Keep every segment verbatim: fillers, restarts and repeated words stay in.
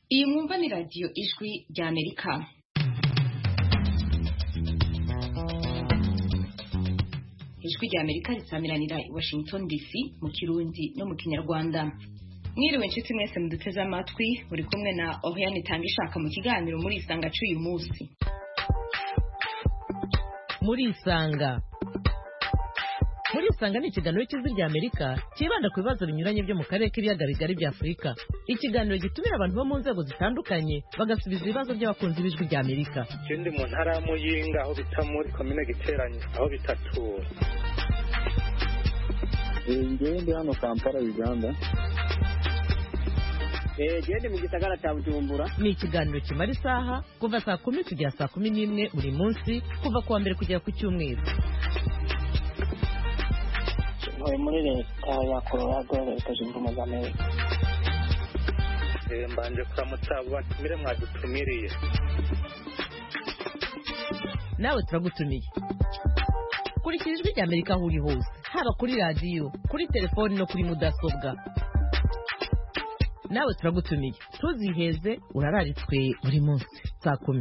Iyi mwumva ni radio Ijwi rya Amerika. Ijwi rya Amerika risamiranira i Washington D C mu Kirundi no mu Kinyarwanda. Mwiriwe nshuti mwese muduteze amatwi, muri kumwe na Oriane Tangishaka mu kiganiro muri Isanga cy'uyu munsi. Muri Isanga Muri Isanga ni ikiganiro cy'Ijwi rya Amerika kibanda ku bibazo binyuranye byo mu karere k'ibiyaga bigari bya Afurika. Ikiganiro gitumira abantu bo mu nzego zitandukanye bagasubiza ibibazo by'abakunzi b'Ijwi rya Amerika. Ikindi mu ntara ya Muyinga aho bita muri komine Giteranye aho bitatura. Ngiye ndi hano Kampala, Uganda. Eh, gende mu gisagara cya Bujumbura. Ni ikiganiro kimara isaha kuva saa kumi kugera saa kumi n'imwe buri munsi kuva kuwa mbere kugera ku cyumweru. Muri leta ya Colorado, leta zunze ubumwe za Amerika. Eh, mbanje kuramutsa abo batumire mwadutumiriye. Nawe turagutumiye. Kurikira Ijwi rya Amerika aho uri hose, haba kuri radio, kuri telefoni no kuri mudasobwa. Nawe turagutumiye. Tuziheze urararitswe buri munsi saa kumi.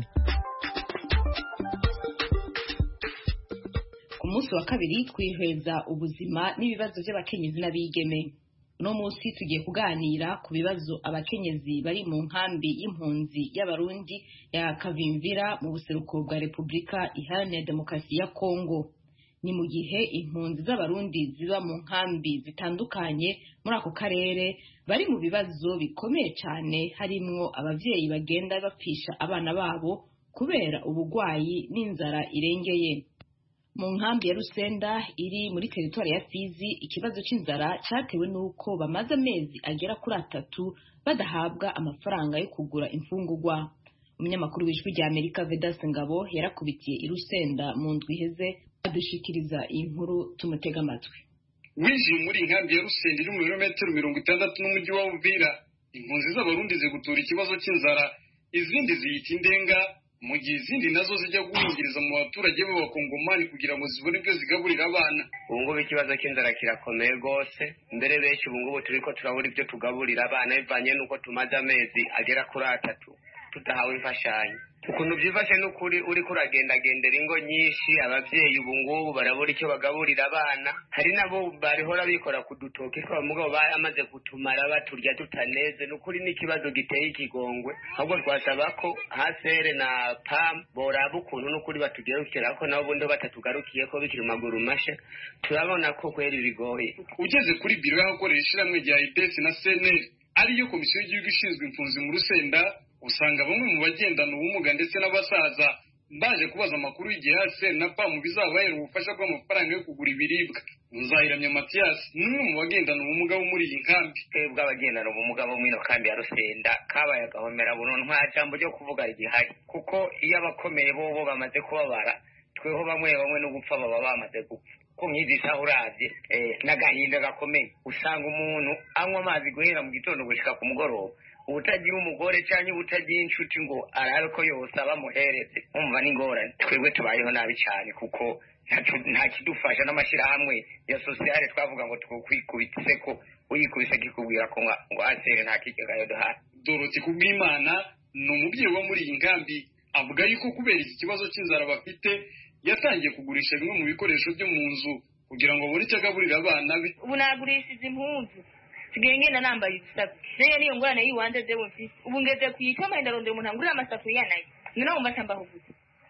Ku munsi wa kabiri twihweza ubuzima n'ibibazo by'abakenyezi n'abigeme. No munsi tugiye kuganira ku bibazo abakenyezi bari mu nkambi y'impunzi y'Abarundi ya Kavimvira mu buseruko bwa Repubulika Iharanira Demokarasi ya Kongo. Ni mu gihe impunzi z'Abarundi ziba mu nkambi zitandukanye muri ako karere bari mu bibazo bikomeye cyane, harimwo abavyeyi bagenda bapfisha abana babo kubera ubugwayi n'inzara irengeye. Mu nkambi ya Rusenda iri muri teritwari ya Fizi, ikibazo c'inzara cyatewe nuko bamaze amezi agera kuri atatu badahabwa amafaranga yo kugura imfungurwa. Umunyamakuru w'Ijwi rya Amerika Vedas Ngabo yarakubitiye i Rusenda mu ndwi iheze adushikiriza iyi nkuru, tumutega amatwi. Winjiye muri inkambi ya Rusenda iri mu birometero mirongo itandatu n'umujyi wa Uvira, impunzi z'Abarundi zigutura ikibazo c'inzara, izindi ziyita indenga, mu gihe izindi nazo zijya guhingiriza mu baturage b'abakongomani kugira ngo zibone ibyo zigaburira abana. Ubu ngubu ikibazo cy'inzara kirakomeye rwose, mbere benshi ubu ngubu turiko turabura ibyo tugaburira abana bivanye n'uko tumaze amezi agera kuri atatu tutahawe imfashanyo. Ukuntu byifashe n'ukuri uri kuragendagendera ingo nyinshi, abavyeyi ubu ngubu barabura icyo bagaburira abana. Hari nabo barihora bikora kudutoke ko mugabo bamaze gutumara baturya tutaneze. N'ukuri n'ikibazo giteye ikigongwe, ahubwo twasaba ko hasere na pam boraba ukuntu n'ukuri batugerukira ko nabo bundi batatugarukiye ko bikiri maguru mashe, turabona ko kweri bigoye. Ugeze kuri biro y'ahakorera ishiramwe rya I D S na C N L ariyo komisiyo y'igihugu ishinzwe impunzi mu Rusenda, usanga bamwe mu bagendana ubumuga ndetse n'abasaza baje kubaza amakuru y'igihe hase na pamu bizabahera ubufasha bw'amafaranga yo kugura ibiribwa. Muzahiramya Mathias n'umwe mu bagendana ubumuga bo muri iyi nkambi. Twebwe abagendana ubumuga bo muri nkambi ya Rusenda kabaye agahomera buno nta jambo ryo kuvuga igihari, kuko iyo abakomeye bo bo bamaze kubabara, tweho bamwe bamwe no gupfa baba bamaze gupfa. Ko nk'izisa uravye eh n'agahinda gakomeye, usanga umuntu anywa amazi guhera mu gitondo gushika ku mugoroba, ubutagira umugore cyane ubutagira inshuti ngo arabe ko yose abamuhereze. Umva n'ingorane, twebwe tubayeho nabi cyane kuko nta kidufasha n'amashirahamwe ya sociale twavuga ngo twokwikubitse ko uyikubise kikubwira ko ngo asere nta kigega yo duhari. Dorothy Kubwimana ni umubyeyi wo muri iyi nkambi, avuga yuko kubera iki kibazo cy'inzara bafite yatangiye kugurisha bimwe mu bikoresho byo mu nzu kugira ngo abone icyo agaburira abana be. Ubu nagurishije impunzu sigaye ngenda nambaye ibisaku, nayo niyo ngorane yiwanje je mfise. Ubu ngeze kuyitama ndarondera umuntu angurira amasafuriya nayo none umva tambaho gusa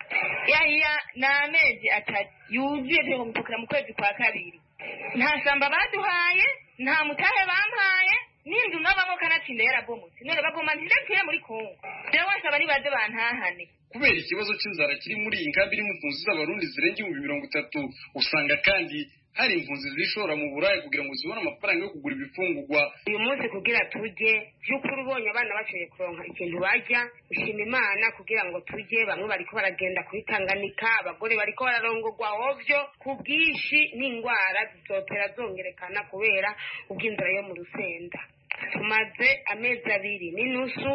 yaya n'amezi atatu yuzuye byo gupokera mu kwezi kwa kabiri. Nta samba baduhaye, nta mutahe bampaye, n'inzu nabamo kanatsinda yarabomotse none bagoma ndetse muri Kongo. Rero wasaba ni baze bantahane. Kubera ikibazo cy'inzara kiri muri iyi nkambi irimo impunzi z'Abarundi zirenga ibihumbi mirongo itatu, usanga kandi hari impunzi zishora mu burayi kugira ngo zibone amafaranga yo kugura ibifungurwa. Uyu munsi kugira tujye by'ukuri ubonye abana baciye kuronka ikintu bajya, ushima Imana kugira ngo tujye. Bamwe bariko baragenda kuri Tanganyika, abagore bariko bararongorwa hovyo ku bwishi, n'ingwara zizotera zongerekana kubera ubw'inzara yo mu Rusenda. Tumaze amezi abiri n'inusu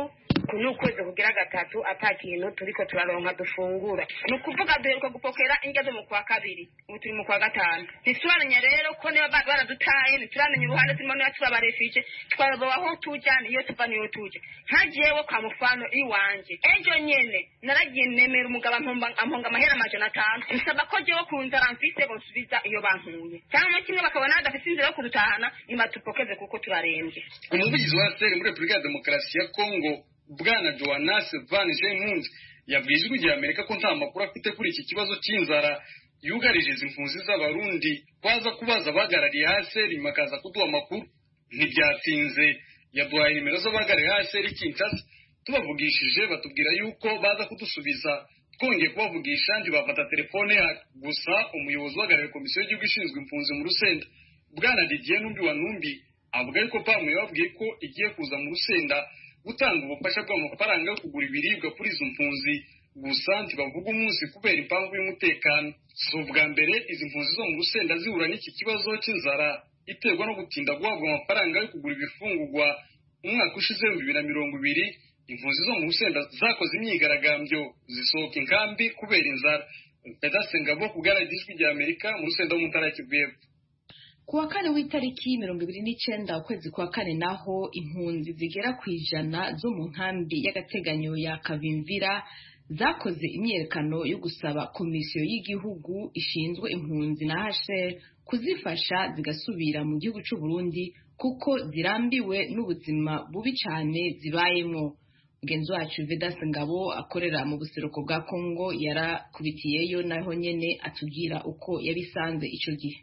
uku ni ukwezi kugira gatatu ata kintu turiko turaronka dufungura ni ukuvuga duheruka gupokera indya zo mu kwa kabiri ubu turi mu kwa gatanu ntituramenya rero ko niba baradutaye ntituramenya uruhande turimo niba turabarefije twayobowe aho tuja niyo tuva niyo tuja nkajewe kwa mufano iwanje ejo nyene naragiye nemera umugabo amponga amahera amajana atanu nsaba ko jewe ku nzara mfise bonsubiza iyo bankuye cyangwa kimwe bakabona badafise inzira yo kudutahana nibatupokeze kuko turarembye. Umuvugizi wa seri muri Repubulika ya Demokarasi ya Kongo Bwana Jonas Van Gemund yabwiye ijwi rya Amerika ko nta makuru afite kuri iki kibazo cy'inzara yugarije izi mpunzi z'abarundi kwaza kubaza abahagarariye haseri makaza kuduha amakuru ntibyatinze. Yaduhaye nimero z'abahagarariye haseri Kinshasa tubavugishije batubwira yuko baza kudusubiza twongeye kubavugisha ntibafata telefone gusa. Umuyobozi uhagarariye komisiyo y'igihugu ishinzwe impunzi mu Rusenda Bwana Didier Numbi wa Numbi avuga yuko pamu yababwiye ko igiye kuza mu Rusenda gutanga ubufasha bw'amafaranga yo kugura ibiribwa kuri izo mpunzi gusa ntibavuga umunsi kubera impamvu y'umutekano. Si ubwa mbere izi mpunzi zo mu Rusenda zihura n'iki kibazo cy'inzara iterwa no gutinda guhabwa amafaranga yo kugura ibifungurwa. Umwaka ushize mu bibiri na mirongo ibiri impunzi zo mu Rusenda zakoze imyigaragambyo zisohoka inkambi kubera inzara. Pedase Ngabo kugaragaza ijwi rya Amerika mu Rusenda wo mu ntara ya Kivu y'Epfo. Kuwa kane w'itariki mirongo ibiri n'icenda ukwezi kwa kane naho impunzi zigera ku ijana zo mu nkambi y'agateganyo ya Kavimvira zakoze imyerekano yo gusaba komisiyo y'igihugu ishinzwe impunzi na H C R kuzifasha zigasubira mu gihugu cy'u Burundi kuko zirambiwe n'ubuzima bubi cyane zibayemo. Mugenzi wacu Vedas Ngabo akorera mu buseruko bwa Kongo yarakubitiyeyo naho nyene atubwira uko yabisanze ico gihe.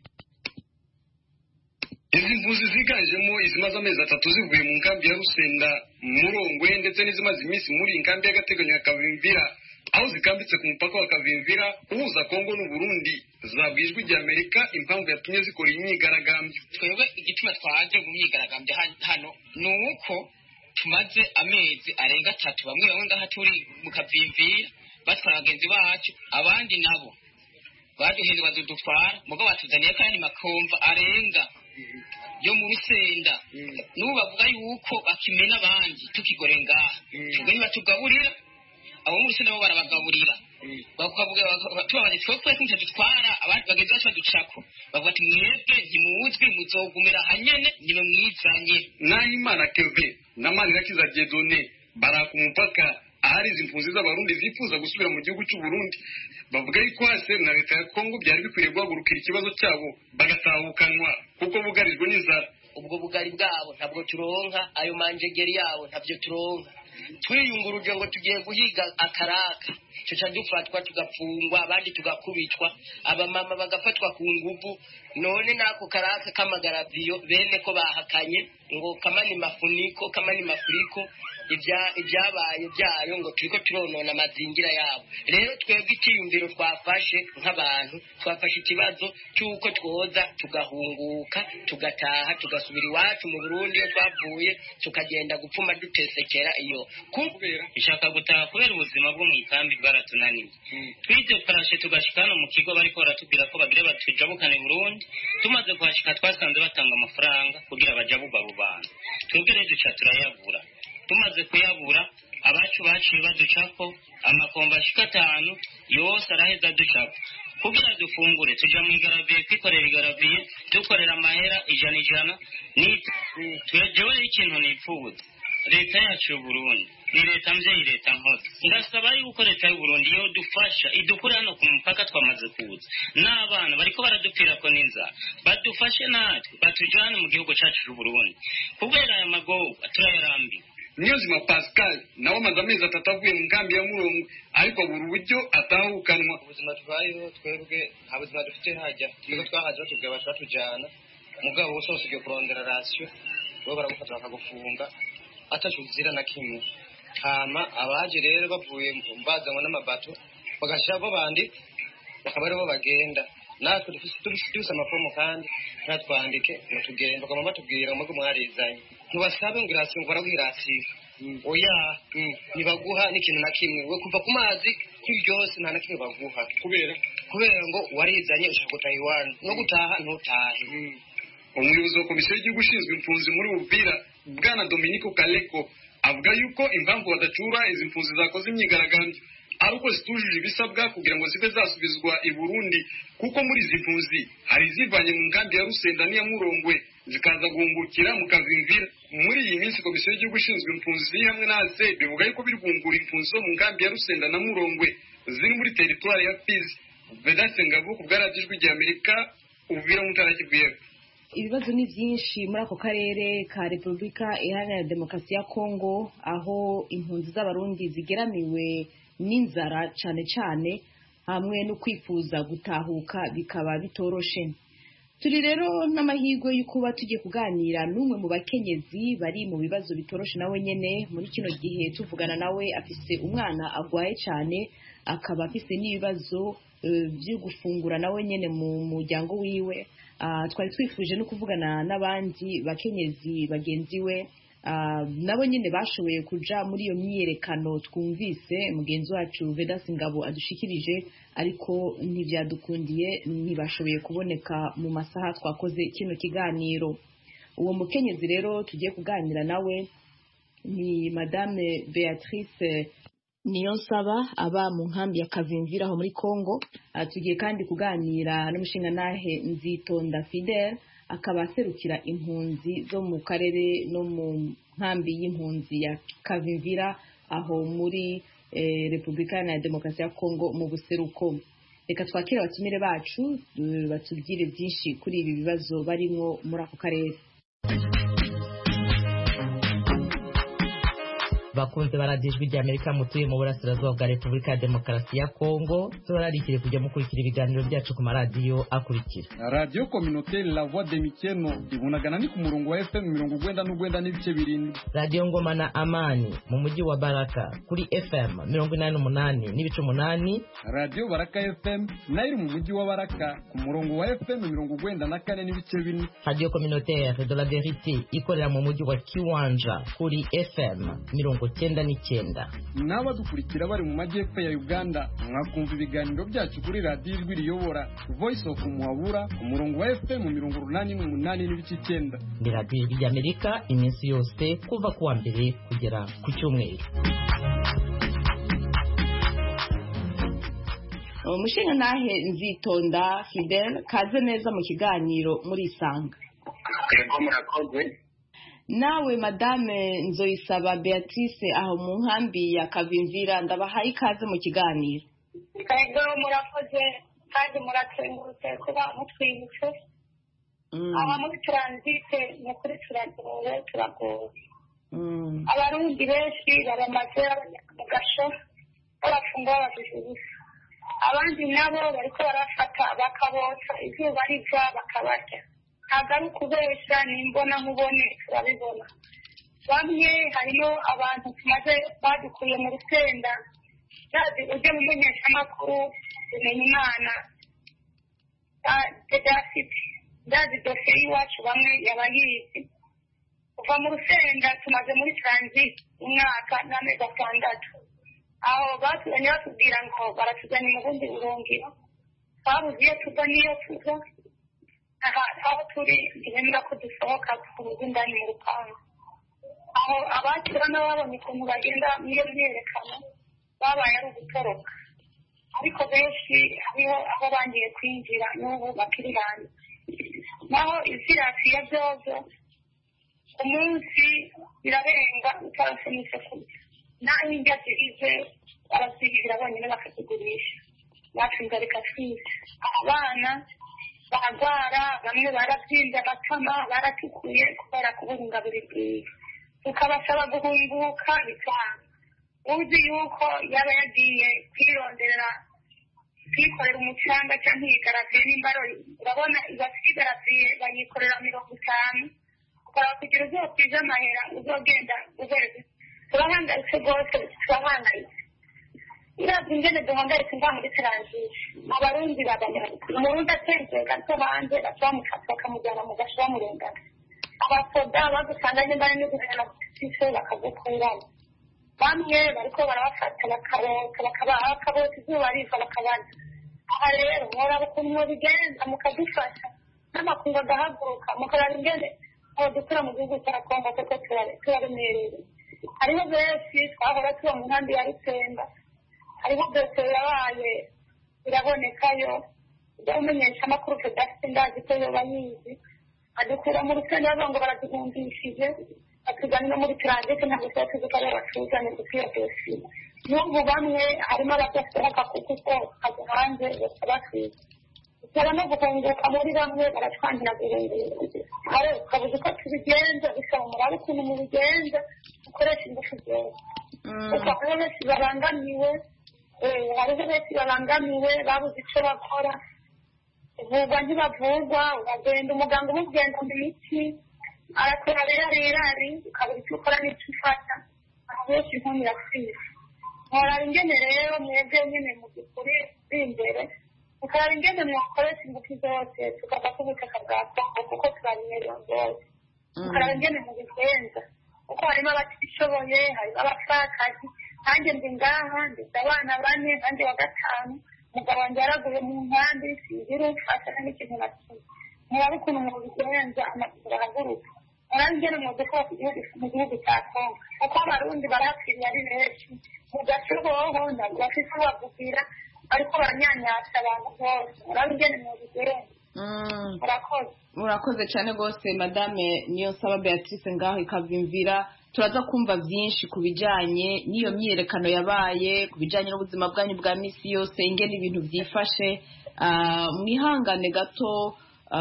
Izi mpunzi ziganjemo izimaze amezi atatu zivuye mu nkambi ya Rusenda Murongwe ndetse n'izimaze iminsi muri inkambi y'agateganyo ya Kavimvira aho zikambitse ku mupaka wa Kavimvira uhuza Kongo n'u Burundi zabwijwe rya Amerika impamvu yatumye zikora imyigaragambyo. Twebwe igituma twaje mu myigaragambyo hano nuko tumaze amezi arenga atatu bamwe bamwe ngaha turi mu Kavimvira batwara abagenzi bacu abandi nabo baduheze bazudutwara mugo batuzaniye kandi makomva arenga yo mu Rusenda n'ubu bavuga yuko bakimena abandi tukigore ngaha twe batugaburira abo mu Rusenda bo barabagaburira bakavuga tubabaze twese twese dutwara abandi bageze baducako bavuga ati mwebwe ntimuzwi muzogumira hanyene nibe mwizanye. Nahimana Keve na Manirakiza Dieudonné baraka umupaka ahari izi mpunzi z'abarundi zifuza gusubira mu gihugu cy'u Burundi bavuga yuko hase na leta ya Kongo byari bikwiriye guhagurukira ikibazo cyabo bagatahukanwa kuko bugarijwe n'inzara. Ubwo bugari bwabo ntabwo turonka, ayo manjegeri yabo ntabyo turonka, twiyunguruje ngo tugiye guhiga akaraka cyo dufatwa tugafungwa abandi tugakubitwa abamama bagafatwa ku nguvu. None nako karaka kamagaraviyo bene ko bahakanye ngo kamani mafuniko kamani mafuriko ibya ibyabaye byayo ngo turiko turonona amazingira yabo. Rero twebwe ikiyumviro twafashe nk'abantu twafashe ikibazo cyuko twoza tugahunguka tugataha tugasubira iwacu mu Burundi iyo twavuye tukagenda gupfuma dutesekera iyo kubera ishaka gutaha kubera ubuzima bwo mu ikambi bwaratunaniye. Twije parashe tugashikana mu kigo bariko baratubwira ko bagira batujabukane Burundi. Tumaze kwashika twasanze batanga amafaranga kugira bajabugwa abo bantu. Twebwe rero duca turayabura. Tumaze kuyabura abacu baciye baducako amakomba ashika atanu yose araheza ducako kugira dufungure tuja mu igaraviye kwikorera igaraviye dukorera amahera ijana ijana ni twejewe ikintu nipfuza leta yacu y'u Burundi ni leta mvyeyi leta nkose ndasaba yuko leta y'u Burundi yo dufasha idukura hano ku mupaka twamaze kuza n'abana bariko baradupfira ko n'inzara badufashe natwe batujane mu gihugu cacu c'u Burundi kubera aya magogo turayarambiwe. Niyonzima Pascal nawe amaze amezi atatu avuye mu nkambi ya Murongwe ariko buri buryo atahukanwa. Ubuzima tubayeho twebwe nta buzima dufite hajya niko twahaje batubwira bacu batujana mugabo wose usigiye kurondera ratio bo baragufata bakagufunga atacuzira na kimwe. Hama abaje rero bavuye mbazanwa n'amabato bagashira bo bandi bakaba aribo bagenda natwe dufise amafomo kandi natwandike natugenda bakaba batubwira ngo mwarizanye ntibasabe ngo irasi ngo baragwirasi oya nibaguha n'ikintu na kimwe we kuva ku mazi cyose nta na kimwe baguha kubera kubera ngo warizanye ushaka gutaha iwanyu no gutaha ntutahe. Umuyobozi wa komisiyo y'igihugu ishinzwe impunzi muri Uvira Bwana Dominico Kaleko avuga yuko impamvu badacura izi mpunzi zakoze imyigaragambyo ari uko zitujuje ibisabwa kugira ngo zibe zasubizwa i Burundi, kuko muri izi mpunzi hari izivanye mu nkambi ya Rusenda n'iya Murongwe zikaza guhungukira mu Kavimvira. Muri iyi minsi komisiyo y'igihugu ishinzwe impunzi hamwe na A S E bivuga yuko biri guhungura impunzi zo mu nkambi ya Rusenda na Murongwe ziri muri teritwari ya Fizi. Vedaste Ngabo ku bwaradijwe rya Amerika, Uvira mu ntara y'Kivu y'Epfo. Ibibazo ni byinshi muri ako karere ka Repubulika Iharanira Demokarasi ya Kongo, aho impunzi z'abarundi zigeramiwe n'inzara cyane cyane hamwe no kwifuza gutahuka bikaba bitoroshe. Turi rero n'amahirwe yo kuba tugiye kuganira n'umwe mu bakenyezi bari mu bibazo bitoroshe nawe nyene. Muri kino gihe tuvugana nawe afise umwana agwaye cyane, akaba afise n'ibibazo uh, byo gufungura nawe nyene mu muryango wiwe. Uh, twari twifuje no kuvugana n'abandi bakenyezi bagenzi we uh, nabo nyine bashoboye kuja muri iyo myiyerekano twumvise mugenzi wacu Vedaste Ngabo adushikirije, ariko ntibyadukundiye, ntibashoboye kuboneka mu masaha twakoze kino kiganiro. Uwo mukenyezi rero tugiye kuganira nawe ni Madame Beatrice Niyonsaba aba mu nkambi ya Kavimvira aho muri Kongo. Uh, tugiye kandi kuganira n'umushingantahe Nzitonda Fidel, akaba aserukira impunzi zo mu karere no mu nkambi y'impunzi ya Kavimvira aho muri eh, Repubulika ya Demokarasi ya Kongo mu buseruko. Reka twakire abatumire bacu uh, batubwire byinshi kuri ibi bibazo barimo muri ako karere. bakunze baradijwe rya Amerika mutuye mu burasirazuba bwa Repubulika ya Demokarasi ya Kongo, turarikire kujya mukurikira ibiganiro byacu ku maradiyo akurikira: Radio Communautaire La Voix de Mikeno ibunagana ni ku murongo wa F M mirongo ugwenda n'ugwenda n'ibice birindwi. Radio Ngoma na Amani mu mujyi wa Baraka kuri F M mirongo inani n'umunani n'ibice umunani. Radio Baraka F M nayo mu mujyi wa Baraka ku murongo wa F M mirongo ugwenda na kane n'ibice bine. Radio Communautaire de la Vérité ikorera mu mujyi wa Kiwanja kuri F M mirongo cyenda n'icyenda. N'abadukurikira bari mu majyepfo ya Uganda mwakumva ibiganiro byacu kuri Radio Ijwi Riyobora Voice of Muhabura ku murongo wa F M mirongo umunani n'umunani n'ibice icyenda. Ni Radio y'Amerika iminsi yose kuva kuwa mbere kugera ku cyumweru. Umushingantahe Nzitonda Fidel, kaze neza mu kiganiro muri Isanga. Yego murakoze. Nawe Madame Nzoyisaba Beatrice aho mu nkambi ya Kavimvira, ndabahaye ikaze mu kiganiro. Yego murakoze kandi muratengurutse kuba mutwibutse. Aba muri transite ni kuri turagowe turagowe. Abarundi benshi baramaze mu gasho barafungwa babishubusa. Abandi nabo bariko barafata bakabotsa izuba riva bakabarya. Agaru kubesha nimbona nkubone turabibona. Bamwe harimo abantu tumaze badukuye mu Rusenda, yazi uje mu menyeshamakuru kumenya Imana Dedafiti yazi dosiye y'iwacu bamwe yabayizi. Kuva mu Rusenda tumaze muri transit umwaka n'amezi atandatu. Aho batuzanye batubwira ngo baratuzanye mu bundi burungiro, twabuze tuva niyo tuza. Aha aho turi ntibemera ko dusohoka tukubuze indani mu rupangu. Aho abakira n'ababonye ukuntu bagenda niyo myerekano babaye ari ugutoroka, ariko benshi hariho aho bangiye kwinjira n'ubu bakiri hanze. Naho izirasiya byozo umunsi birarenga utarasometse kurya, naho indya zirize barazibira bonyine bakazigurisha, bacinga rikatwize. Abana baragwara, bamwe barabyimbye amatama baratukuye kubera kubura ingabire bwiza, tukabasaba guhunguka bikanga. Uzi yuko yaba yagiye kwironderera kwikorera umucanga cyangwa igaraviye n'imbaro, urabona ibafite igaraviye bayikorera mirongo itanu, ukaba kugira uzokwiza amahera uzogenda ubereze. Turahangayitse rwose, turahangayitse. Irazi ingene duhangayitse ngaho muri transit. Abarundi baganyana, umurundi atenzwe gato hanze bacamufata bakamujyana mu gasho bamurengana. Abasoda bagusanganye mbare n'ugusana kutise bakagukuramo. Bamwe bariko barabafata bakabota bakabaha bakabota izuba riva bakabaza. Aha rero mworaba ukuntu mubigenza mukadufasha n'amakungu agahaguruka mukaraba ingene aho dukura mu gihugu cya Kongo kuko turaremereye. hariho benshi twahora tuba mu nkambi ya Rusenga hariho byose yabaye birabonekayo ibyo umenyesha amakuru tudafite ndazi ko yoba yizi adukura mu Rusenga bavuga ngo baraduhungishije batujyana no muri transit ntabwo tuba tuzi ko ari abatuzanye kuko iyo dosiye n'ubu bamwe harimo abadafite akakuku ko kajya hanze bakabakwiza ukaba no guhunguka muri bamwe baratwangira guhunguka hari ukabuze uko tubigenza bisaba umuraba ukuntu mubigenza ukoresha ingufu zose kuko hariho benshi babangamiwe hariho benshi babangamiwe babuze icyo bakora uvurwa ntibavurwa uragenda umuganga umubwira ngo imiti arakora rero rirari ukabura icyo ukora n'icyo ufata benshi inkumi irasira nkorara ingene rero mwebwe nyine mu by'ukuri uri imbere ukaraba ingene mwakoresha ingufu zose tukava ku butaka bwa Kongo kuko turabimerewe rwose ukaraba ingene mubigenza kuko harimo abatishoboye harimo abapfakazi nanjye ndi ngaha ndetse abana bane nanjye wa gatanu umugabo wanjye yaraguye mu nkambi singira umfasha n'ikintu na kimwe muraba ukuntu mubigenza amaguru arahaguruka muraba ingene mwadukora mu gihugu cya Kongo kuko abarundi barapfiriye ari benshi mu gace hoho ntabwo bafite ubabwira ariko baranyanyasa abantu bose muraba ingene mubigenza murakoze murakoze cyane rwose madame Niyonsaba Beatrice ngaho ikavimvira turaza kumva byinshi ku bijyanye n'iyo myiyerekano yabaye ku bijyanye n'ubuzima bwanyu bwa misi yose ingene ibintu byifashe mwihangane gato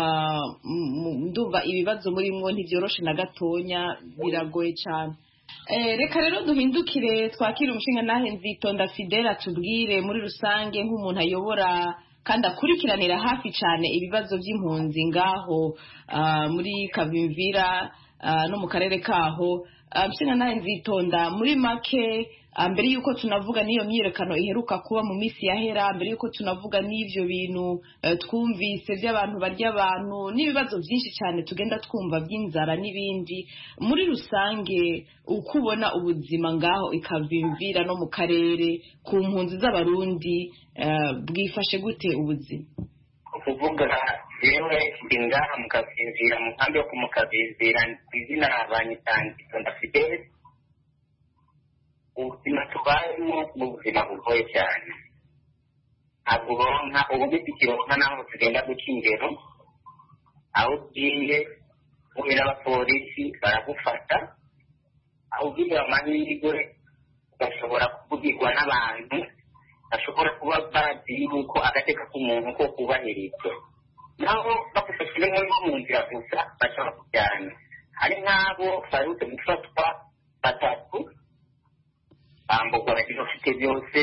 ndumva ibibazo murimo ntibyoroshe na gatonya biragoye cyane reka rero duhindukire twakire umushinga nahe Nzitonda Fidela tubwire muri rusange nk'umuntu ayobora kandi akurikiranira hafi cyane ibibazo by'impunzi ngaho muri Kavimvira no mu karere kaho umushinga nahe Nzitonda muri make mbere yuko tunavuga n'iyo myiyerekano iheruka kuba mu minsi yahera mbere yuko tunavuga n'ivyo bintu twumvise by'abantu barya abantu n'ibibazo byinshi cyane tugenda twumva by'inzara n'ibindi muri rusange uko ubona ubuzima ngaho ikavimvira no mu karere ku mpunzi z'abarundi bwifashe gute ubuzima kuvuga yewe ngaha mu Kavimvira mu nkambi yo kumukavimvira izina abanyitangi ndafite ubuzima tubayemo n'ubuzima bugoye cyane ntabwo uronka ubu bitikironka naho tugenda guca ingero aho ugiye kubera abapolisi baragufata aho ugiye amahirwe ugashobora kuvugirwa n'abantu bashobora kuba bazi yuko agateka k'umuntu ko kubahirizwa naho bagufashije muri mu nzira gusa baca bakujyana hari nk'abo barutse gufatwa batatu bambugwa bagira ufite byose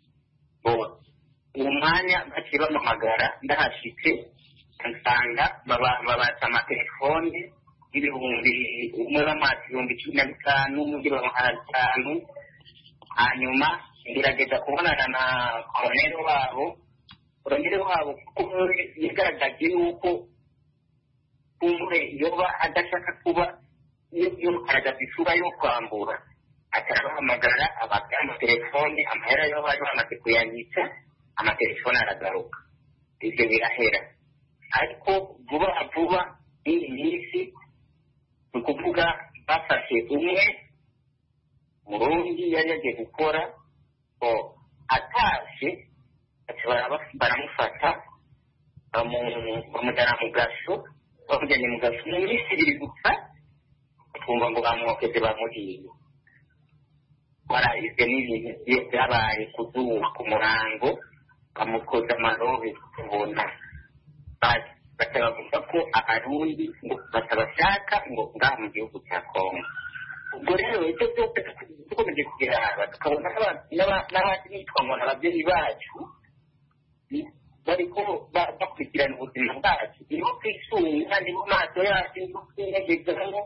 uwo mwanya baciye bamuhamagara ndahashitse nsanga babatsa amatelefone y'ibihumbi umwe bamazi ibihumbi cumi na bitanu undi bamuha bitanu hanyuma ngerageza kubonana na koroneri wabo koroneri wabo kuko yagaragaje yuko umwe yoba adashaka kuba iyo karagaza isura yo kwambura atarabahamagara abagana amatelefone amahera yo bari bamaze kuyanyitsa amatelefone aragaruka ibyo birahera ariko vuba vuba iyi minsi ni ukuvuga bafashe umwe murundi yari yagiye gukora ko atashe baramufata bamujyana mu gaso bamujyanye mu gaso mu minsi ibiri gusa twumva ngo bamwokeze bamuhiye barahise n'ibintu byabaye kuzuba ku murango bamukoza amarobe tubona batabavuga ko abarundi ngo batabashaka ngo ngaha mu gihugu cya Kongo ubwo rero ibyo byose dukomeje kugeraba tukabona n'abandi bitwa ngo ababyeyi bacu bariko bakurikirana ubuzima bwacu niho twisunga ni mu maso yacu niho twinegezamo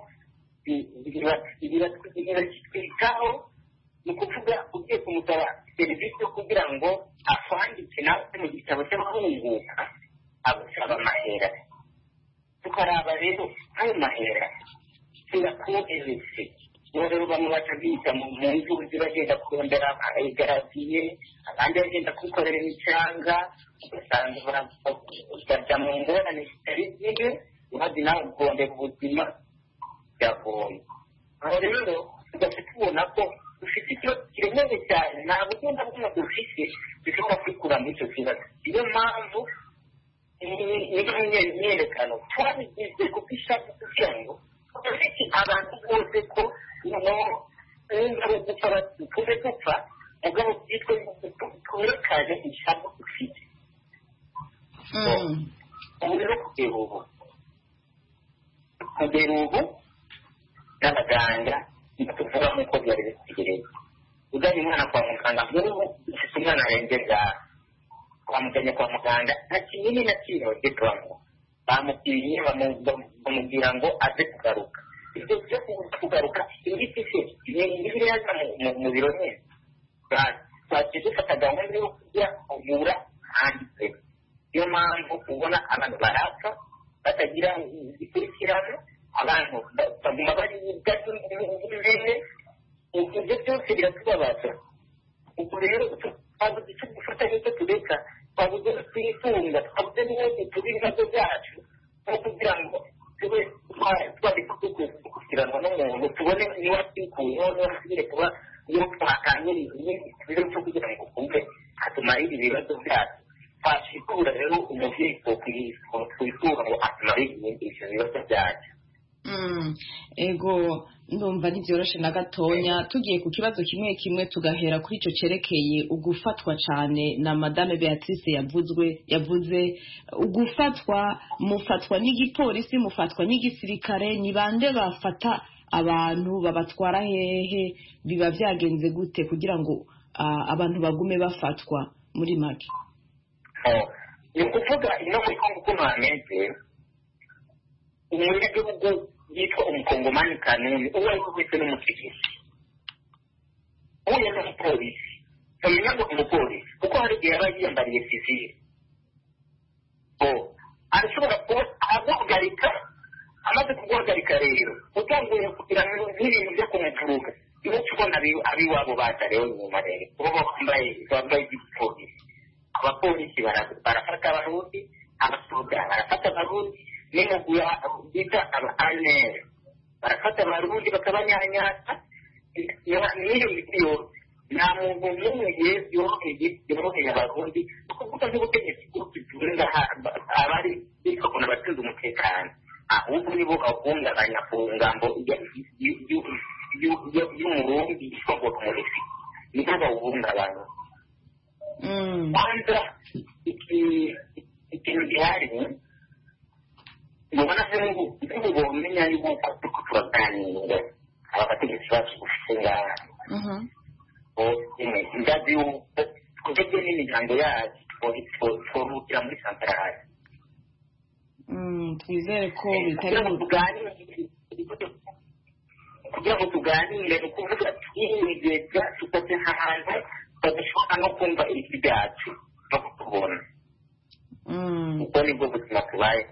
biratwikaho ni ukuvuga ugiye kumusaba serivisi yo kugira ngo akwandike nawe mu gitabo cy'abahunguka agusaba amahera tukaraba rero ayo mahera tuyakohereze ubu rero bamwe baca biga mu nzuzi bagenda kurondera igaraviye abandi bagenda kwikorera imicanga ugasanga bajya mu ngorane zitari zimwe maze nawe ugondera ubuzima byagoye aho rero tugaca tubona ko dufite ikibazo kiremereye cyane ntabwo tugenda kubona dufite dushobora kwikura muri icyo kibazo niyo mpamvu niyo myerekano twabigize kuko ishaka kugira ngo dufite abantu bose ko nimba ari gupfa tuve gupfa mugabo byitwe twerekane ishaka dufite ubu rero kugera ubu kugera ubu n'abaganga ntituvuga nk'uko byari bitegereza ujyanye umwana kwa muganga nk'ubu ufite umwana arengeza twamujyanye kwa muganga nta kinini na kimwe bagitwamo bamubwiye bamubwira ngo aze kugaruka ibyo byo kugaruka ingiti se ibiri yaza mu biro nyine twagiye dufata gahunda yo kujya kuvura handitse niyo mpamvu ubona abantu barapfa batagira ikurikirano abantu baguma bari imbere ibyo byose biratubabaza ubwo rero twabuze icyo gufata n'icyo tureka twabuze twifunga twabuze n'ibindi turi ibibazo byacu no kugira ngo tube twari gukurikiranwa n'umuntu tubone niba twikuyeho niba tugire kuba iyo twakaniriza ibiro cyo kugira ngo twumve hatumarire ibibazo byacu twashikura rero umubyeyi twifuza ngo atumarire ibyo bibazo byacu ego ndumva ntibyoroshe na gatonya tugiye ku kibazo kimwe kimwe tugahera kuri icyo cyerekeye ugufatwa cyane na madame Beatrice yavuzwe yavuze ugufatwa mufatwa n'igipolisi mufatwa n'igisirikare ni bande bafata abantu babatwara hehe biba byagenze gute kugira ngo abantu bagume bafatwa muri make ni ukuvuga ino muri kongo ukuntu hameze umunyagihugu yitwa umukongomani kanuni uwo ari we wese n'umutegetsi uwo n'umupolisi bamenya ngo umupolisi kuko hari igihe yaba yiyambariye sivile arashobora kuba aguhagarika amaze kuguhagarika rero utanguye kugira ngo n'ibintu byo kumuvuruga iyo tubona abiwabo baza rero nyuma rero ubu bambaye bambaye igipolisi abapolisi barafata abarundi abasoda barafata abarundi n'imugura bita aba anere barafata abarundi bakabanyanyasa n'iyo miti yose nta muntu n'umwe yoroheye abarundi kuvuga nk'ubutegetsi bw'uturinda abari bitwa abatunze umutekano ahubwo nibo bahungabanya ku ngambo y'umurundi yitwa ngo kumurisi nibo bawuhungabanya kwanza ikintu gihari mubona nk'ubu nk'ubu bumenya yuko turiko turaganira aba bategetsi bacu dufite ngaha ndazi yuko twebwe n'imiryango yacu tworukira muri santarari twizere ko bitari kugira ngo tuganire ni ukuvuga twiyigeza tukoze ahantu badashobora no kumva ijwi ryacu no kutubona ubwo nibwo buzima tubaye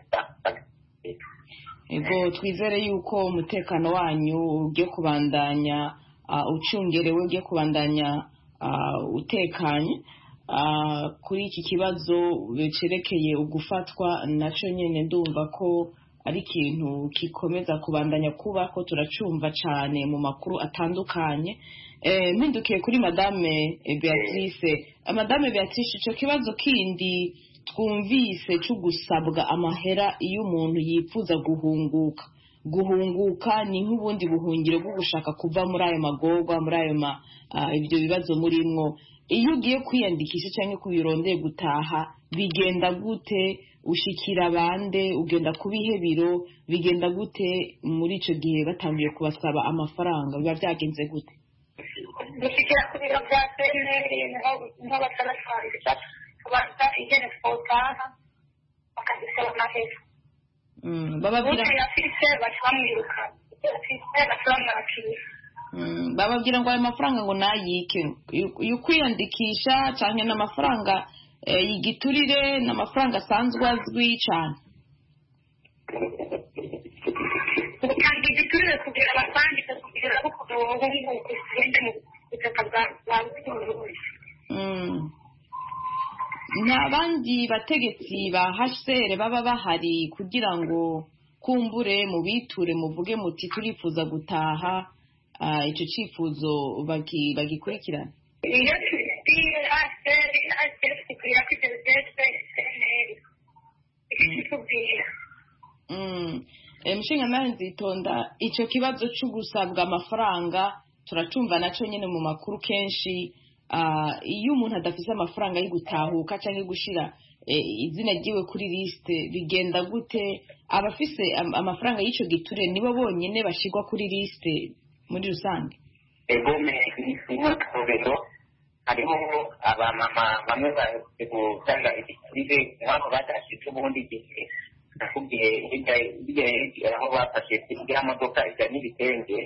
ego twizere yuko umutekano wanyu ugiye kubandanya ucungerewe ugiye kubandanya utekanye kuri iki kibazo cerekeye ugufatwa nacyo nyine ndumva ko ari ikintu gikomeza kubandanya kuba ko turacumva cyane mu makuru atandukanye mpindukiye kuri madame Beatrice madame Beatrice icyo kibazo kindi twumvise cyo gusabwa amahera iyo umuntu yifuza guhunguka guhunguka ni nk'ubundi buhungiro bwo gushaka kuva muri ayo magorwa muri ayo ibyo bibazo murimwo iyo ugiye kwiyandikisha cyangwa kubirondeye gutaha bigenda gute ushikira bande ugenda ku bihe biro bigenda gute muri icyo gihe batangiye kubasaba amafaranga biba byagenze gute gushyikira ku biro bya seneri niho batarasangiza kubanza ingene twotaha bakadusaba amahera bababwira ubu yafise baca bamwiruka yafise baca bamwakira bababwira ngo ayo mafaranga ngo nayike iyo kwiyandikisha cyane n'amafaranga y'igiturire n'amafaranga asanzwe azwi cyane utanga igiturire kugira abasangike kugira ngo ubuhunguke ugende mu butaka bwa bucuruzi nta bandi bategetsi ba H C R baba bahari kugira ngo kumbure mu biture muvuge muti turifuza gutaha icyo cyifuzo bagikurikirana? iyo tubibwiye aseri aseri tubwira ko ibyo bitetse seneri ikitubwira Mushingamari Nzitonda, icyo kibazo cyo gusabwa amafaranga turacumva nacyo nyine mu makuru kenshi. Iyo umuntu adafite amafaranga yo gutahuka cyangwa gushyira izina ryiwe kuri lisite bigenda gute? Abafise amafaranga y'icyo giture nibo bonyine bashyirwa kuri lisite muri rusange? ego nk'akarorero hariho abamama bamwe bari gutanga igiturire nk'abo badashyize ubundi gihe nakubwiye hirya aho bafashe iriya modoka ijya n'ibitenge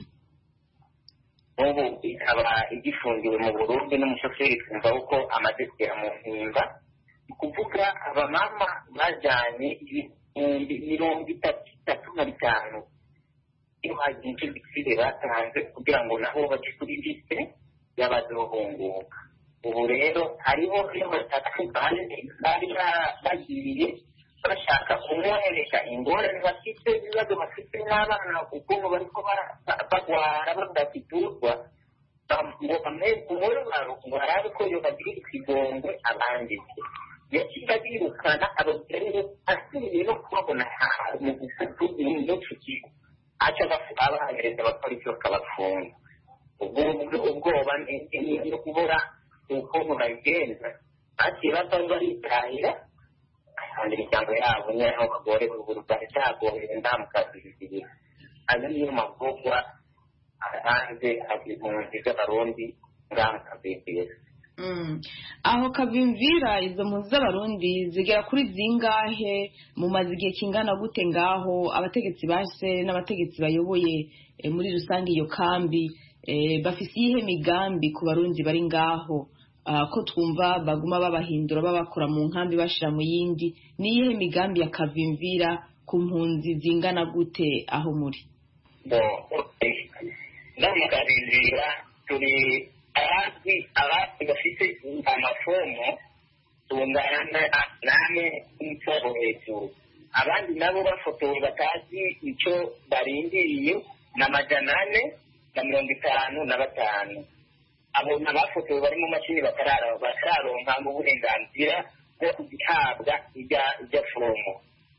ubu ikaba igifungiwe mu Burundi n'umushoferi twumva uko amaze kugera mu mpimba. Ni ukuvuga abamama bajyanye ibihumbi mirongo itatu na bitanu iyo hagiye icyo giciro batanze kugira ngo nabo bajye kuri lisite y'abazohunguka. ubu rero hariho iyo batatu bari bagiye bashaka kumwoheresha ingorane bafite ibibazo bafite n'abana ukuntu bariko bagwara badafiturwa ngo umubabaro ngo harabe ko yo bagira ikigongwe abanditse yaciye birukana ababyeyi asubiye no kubabona mu gufutu n'icyo kigo aca abahereza abapolisi bakabafunga. ubwo ubwoba no kubura ukuntu babigenza baciye bava baritahira kandi imiryango yabo nyine aho bagore buri baracyagoye ndamukazi bibiri. ayo niyo mavugwa hanze impunzi z'abarundi ngamukazi. aho Kavimvira izo mpunzi z'abarundi zigera kuri zingahe? mumaze igihe kingana gute ngaho? abategetsi base n'abategetsi bayoboye muri rusange iyo kambi bafise iyihe migambi ku barundi bari ngaho ko twumva baguma babahindura babakura mu nkambi bashira mu yindi? ni iyihe migambi ya Kavimvira ku mpunzi zingana gute aho muri? Kavimvira turi abandi abandi bafite amafomo tungana namwe n'icyo hejuru. abandi nabo bafotowe batazi icyo barindiriye n'amajana ane na mirongo itanu na batanu. abo n'abafotowe bari mu mashini batararonka uburenganzira bwo guhabwa ijya fomo.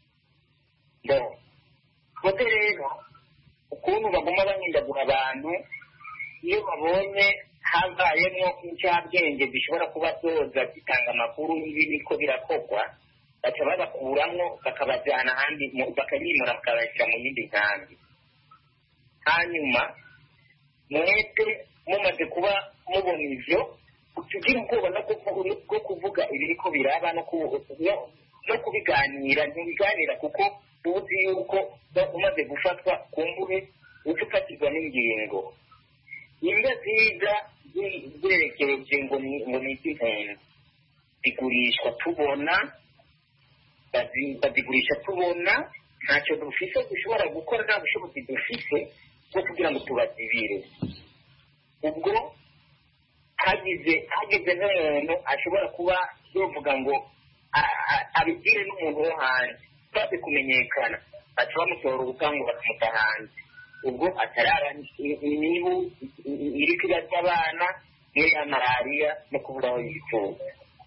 kote rero ukuntu baguma bahindagura abantu iyo babonye habayemo incabwenge zishobora kuba zoza zitanga amakuru y'ibi niko birakorwa baca babakuramwo bakabajyana ahandi bakabimura bakabashyira mu yindi nkambi. hanyuma mwete mumaze kuba mubona ivyo tugira ubwoba bwo kuvuga ibiriko biraba no kubiganira ntibiganira kuko uzi yuko umaze gufatwa kumbure uca ufatirwa n'ingingo. imbwa ziza zerekereje ngo ni iz'impunzi zigurishwa tubona bazigurisha tubona ntacyo dufise dushobora gukora nta bushobozi dufise bwo kugira ngo tubazibire. ubwo hagize hagize n'umuntu ashobora kuba yovuga ngo abigire n'umuntu wo hanze baze kumenyekana baca bamutora ubukangu bakamuta hanze. ubwo atarara imibu iri kubaza abana niyo ya malariya no kubura aho yifuza.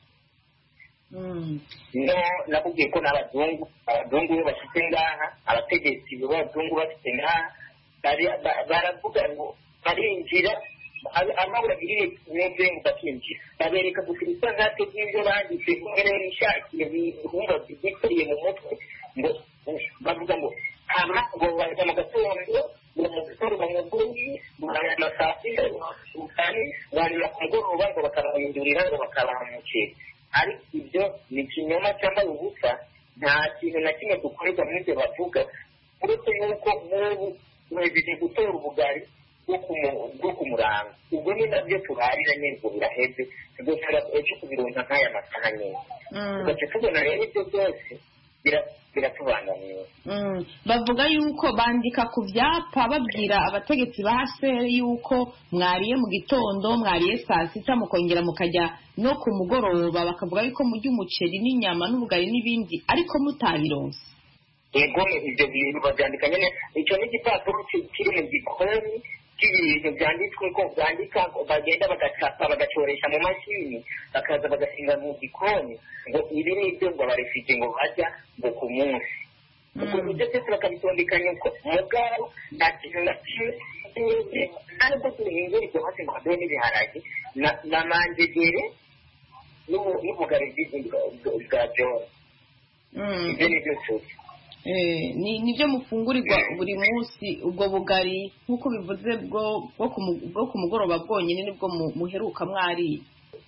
no nakubwiye ko n'abazungu abazungu iyo bashyize ngaha abategetsi b'abazungu bafite ngaha baravuga ngo barinjira amabura agiriye neza ngo bakinjira babereka gusa ibisangate by'ibyo banditse mbere bishakiye bihumba byikuriye mu mutwe ngo bavuga ngo hama ngo baza mu gatondo ngo mu gitondo bamuguri barana saa sita ukane barira ku mugoroba ngo bakabahindurira ngo bakabaha umuceri. ariko ibyo ni ikinyoma cyambaye ubusa nta kintu na kimwe dukorerwa muri ibyo bavuga uretse yuko nk'ubu mwejeje gutora ubugari bwo ku murango. ubwo ni nabyo turarira nyine ngo biraheze tugashobora ejo kubironka nk'aya masaha nyine tugaca tubona rero ibyo byose biratubangamiye. bavuga yuko bandika ku byapa babwira abategetsi ba hasere yuko mwariye mu gitondo mwariye saa sita mukongera mukajya no ku mugoroba bakavuga yuko murya umuceri n'inyama n'ubugari n'ibindi ariko mutabironse. yego ibyo bintu babyandika nyine icyo ni igipapuro kiri mu gikoni cy'ibintu byanditswe ko byandika bagenda bagacapa bagacoresha mu mashini bakaza bagasinga mu gikoni ngo ibi ni ibyo ngo abarefije ngo bajya ngo ku munsi ubwo ibyo byose bakabitondekanya uko mugabo nta kintu na kimwe ntabwo duhindura ibyo hasi ngo haduhe n'ibiharage na manjegere n'ubugari bwa jone ibyo ni byo tuzi nibyo mufungurirwa buri munsi ubwo bugari nk'uko bivuze bwo ku mugoroba bwonyine nibwo muheruka mwariye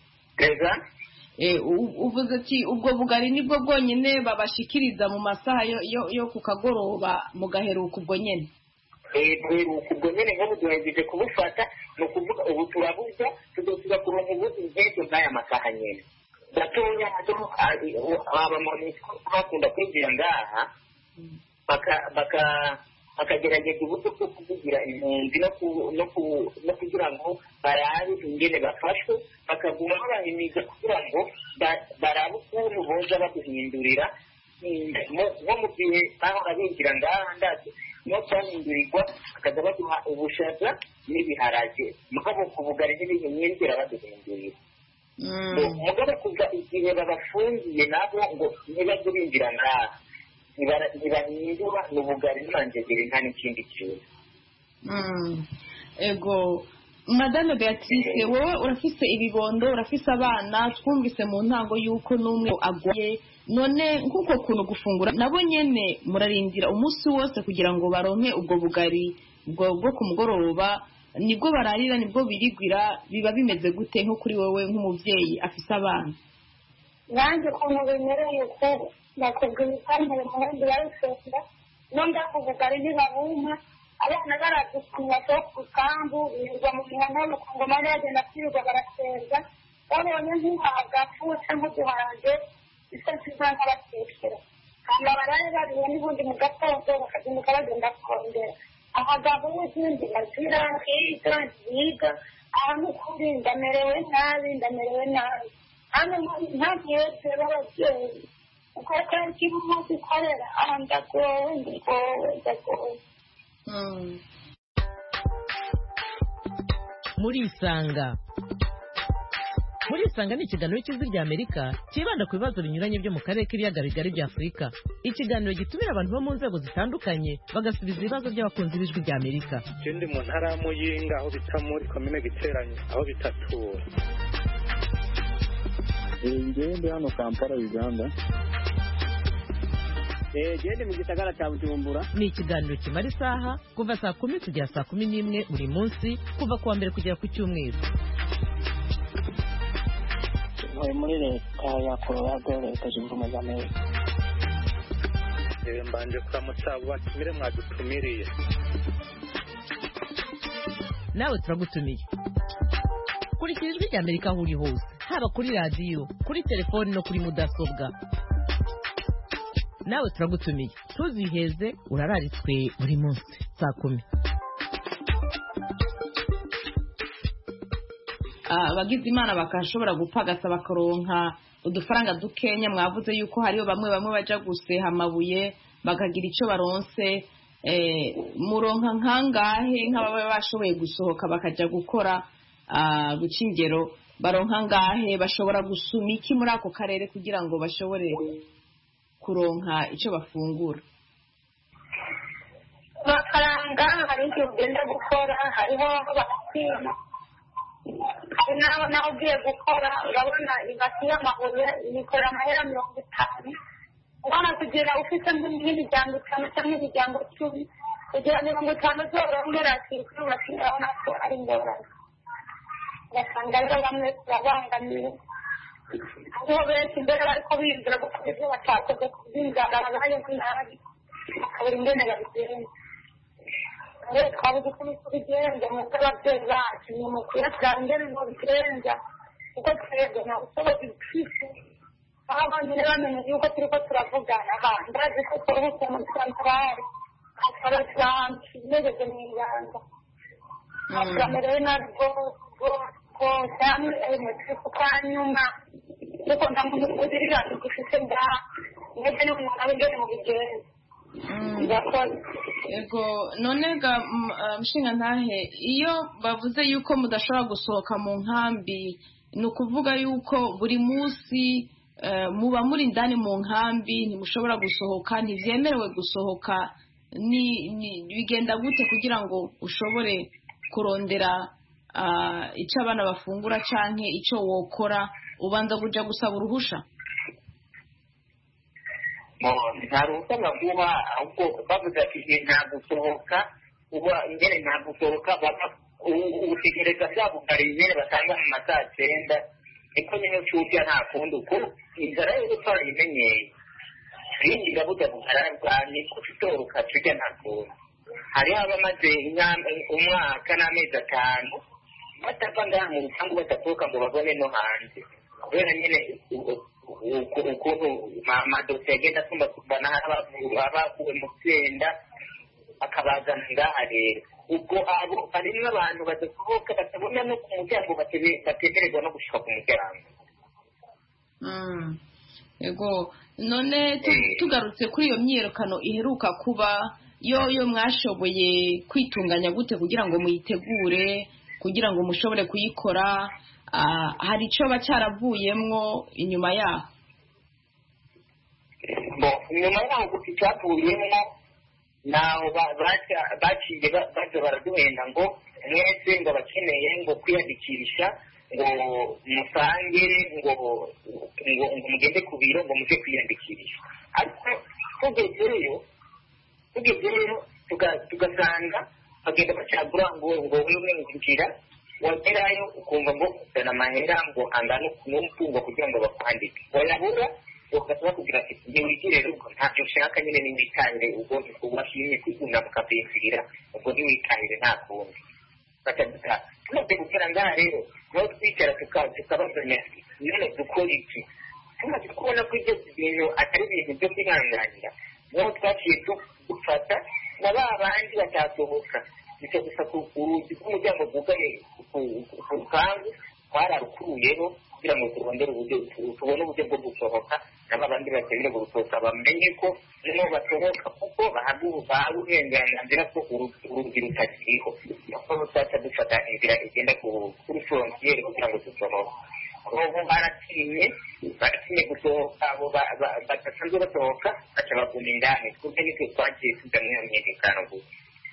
uvuze ati ubwo bugari nibwo bwonyine babashikiriza mu masaha yo ku kagoroba mugaheruka ubwo nyine duheruka ubwo nyine nk'ubu duhejeje kubufata ni ukuvuga ubu turaburya tugasubira kuronka ubundi nk'ibyo nk'aya masaha nyine gatoya abamoni bakunda kwinjira ngaha bakagerageza uburyo bwo kuvugira impunzi no kugira ngo barabe ingene bafashwe bakaguma babahimiza kugira ngo barabe ukuntu boza baduhindurira nko mu gihe bahora binjira ngaha ndazi no cyahindurirwa bakaza baduha ubushaza n'ibiharage mugabo ku bugari n'ibintu mwinjira baduhindurira mugabo kuva igihe babafungiye nabo ngo ntibajye binjira ngaha ntibahindura ni ubugari n'amanjegere nta n'ikindi kintu ego madame Beatrice wowe urafise ibibondo urafise abana twumvise mu ntango y'uko n'umwe agwaye none nk'uko kuntu gufungura nabo nyene murarindira umunsi wose kugira ngo baronke ubwo bugari bwo ku mugoroba nibwo bararira nibwo birigwira biba bimeze gute nko kuri wowe nk'umuvyeyi afise abana nanjye ukuntu bimereye ko nakubwira ipantaro muhandi yarusenda nonda kubugari ntibabumpa abana baradusumya so ku kambu birirwa mu mihana ku mane bagenda kwirirwa barasenga babonye nk'agafu cyangwa uduhange bisa nk'aho batekera kandi abaraye bariwe n'ubundi mu gatondo bakazinduka bagenda kongera abagabo n'izindi bazira nk'izo ziga ahantu kuri ndamerewe nabi ndamerewe nabi hano nta mwese b'ababyeyi uko kandi kiba umunsi ukorera aha ndagowe ndagowe ndagowe murisanga murisanga ni ikiganiro cy'ijwi ry'Amerika kibanda ku bibazo binyuranye byo mu karere k'ibiyaga bigari bya Afurika. Ikiganiro gitumira abantu bo mu nzego zitandukanye bagasubiza ibibazo by'abakunzi b'ijwi ry'Amerika. Ikindi mu ntara ya Muyinga aho bita muri komine Giteranyi aho bita Tura. Ngende hano Kampala Uganda. Gende mu gisagara cya Bujumbura. Ni ikiganiro kimara isaha kuva saa kumi kugera saa kumi n'imwe buri munsi kuva kuwa mbere kugera ku cyumweru. Muri leta ya Colorado leta zunze ubumwe za Amerika. Mbanje kuramutsa abo batumire mwadutumiriye. Nawe turagutumiye. Kurikira ijwi ry'Amerika aho uri hose haba kuri radiyo kuri telefoni no kuri mudasobwa. Nawe turagutumiye tuziheze urararitswe buri munsi saa kumi. abagize imana bakashobora gupagasa bakaronka udufaranga dukenya mwavuze yuko hariho bamwe bamwe baja guseha amabuye bakagira icyo baronse muronka nkangahe nk'ababa bashoboye gusohoka bakaja gukora guca ingero baronka ngahe bashobora gusuma iki muri ako karere kugira ngo bashobore kuronka icyo bafungura amafaranga hari igihe ugenda gukora hariho bakima hari naho nawe ugiye gukora urabona ibasi y'amabuye ikora amahera mirongo itanu ubona kugira ufite nk'imiryango itanu cyangwa imiryango icumi kugira mirongo itanu zorohera kuri basi urabona ko ari ingorane ugasanga rero bamwe turabangamiye hariho benshi mbere bariko biyumvira gukora ibyo batakoze kubyinjara babaye nk'inabi bakabura ingene babigenza rero twabuze uko bigenza mu byo ababyeyi bacu ni mu kuyatwara ingene ngo bigenza kuko twebwe nta bushobozi dufise aho abandi bamenye yuko turiko turavugana ahantu bazi ko twaruhutse mu santarari akaba twampimegeze mu ibanga turamerewe nabi rwose hamwe turi kwa nyuma ariko nta muntu uzirira dufise ngaha mwebwe n'umuntu abe ingene mu bigenza ego none ga mushinga ntahe iyo bavuze yuko mudashobora gusohoka mu nkambi ni ukuvuga yuko buri munsi muba muri indani mu nkambi ntimushobora gusohoka ntibyemerewe gusohoka bigenda gute kugira ngo ushobore kurondera icyo abana bafungura cyangwa icyo wokora ubanza kujya gusaba uruhusha nta ruhushya baguha ahubwo bavuze ati nta gusohoka uba imbere nta gusohoka ubutegereza bwabo bwari imbere batanga mu masaha cyenda niko nyine cy'urya nta kundi uko inzara yo gutwara imenyeye rinjira bujya bugaragara ni ko tutoroka tujya nta kundi hariho abamaze umwaka n'amezi atanu batava ngaha mu rupangu badatoka ngo babone no hanze kubera nyine ukuntu amadosiye agenda atumbatumbana abakuwe mu cyenda akabazana ngaha rero ubwo abo harimo abantu badasohoka batabona no ku muryango batemererwa no gushika ku muryango yego none tugarutse kuri iyo myiyerekano iheruka kuba yo yo mwashoboye kwitunganya gute kugira ngo muyitegure kugira ngo mushobore kuyikora hari icyo bacaravuyemwo inyuma yaho inyuma yaho gusa icyavuyemo naho baciye baza baraduhenda ngo mwese ngo abakeneye ngo kwiyandikisha ngo musange ngo ngo mugende ku biro ngo mujye kwiyandikisha ariko tugezeyo tugezeyo tugasanga bagenda bacagura ngo ngo wewe winjira wagerayo ukumva ngo uzana amahera ngo angana n'umutungo kugira ngo bakwandike wayabura ugasaba kugira ati ntiwigire ubwo ntacyo ushaka nyine ntiwitahire ubwo washimye kwigurira mukapesirira ubwo ntiwitahire nta kundi bakaduta tumaze gukora ngaha rero naho twicara tukabazanya none dukora iki tumaze kubona ko ibyo bintu atari ibintu byo kwihanganira naho twaciye dufata na ba bandi batasohoka nicyo gusa urugi rw'umuryango bwugaye ku rupangu twararukuruyeho kugira ngo turondere uburyo tubone uburyo bwo gusohoka n'aba bandi bakeneye gusohoka bamenye ko niho basohoka kuko bahawe uburenganzira ko urugi rutakiriho niyo twaca dufata inzira igenda kuri forontiyeri kugira ngo dusohoke ubu baratinye baratinye gusohoka abo badasanzwe basohoka baca baguma indani twebwe nitwe twagiye tujya muri iyo myiyerekano gusa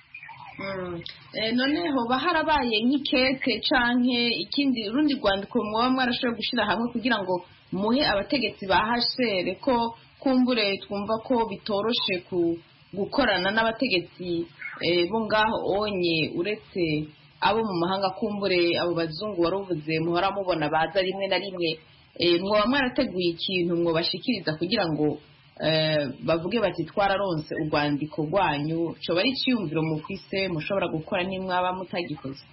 noneho baharabaye nk'ikeke canke ikindi urundi rwandiko muba mwarashoboye gushyira hamwe kugira ngo muhe abategetsi ba H C R ko kumbure twumva ko bitoroshe gukorana n'abategetsi bo ngaho onye uretse abo mu mahanga kumbure abo bazungu waruvuze muhora mubona baza rimwe na rimwe mwoba mwarateguye ikintu mwobashikiriza kugira ngo bavuge bati twararonse urwandiko rwanyu cyo bari cyumviro mufise mushobora gukora nimwaba mutagikoze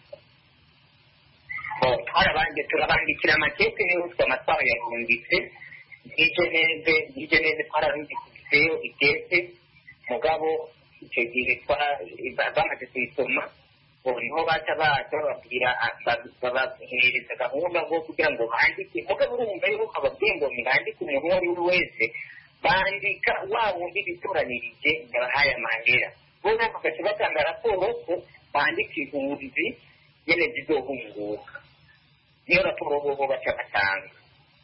twarabanje turabandikira amakete niho twamatwara yarungitse n'icyo neze n'icyo neze twararungitseyo ikete mugabo icyo gihe bamaze kuyisoma niho baca baza bababwira babahereza gahunda ngo kugira ngo bandike mugabo urumva yuko ababwiye ngo mwandike umuntu uwo ari we wese bandika wa wundi bitoranirije yabahaye amahera bo nako gace batanga raporo ko bandika impunzi nyene zizohunguka niyo raporo bobo baca batanga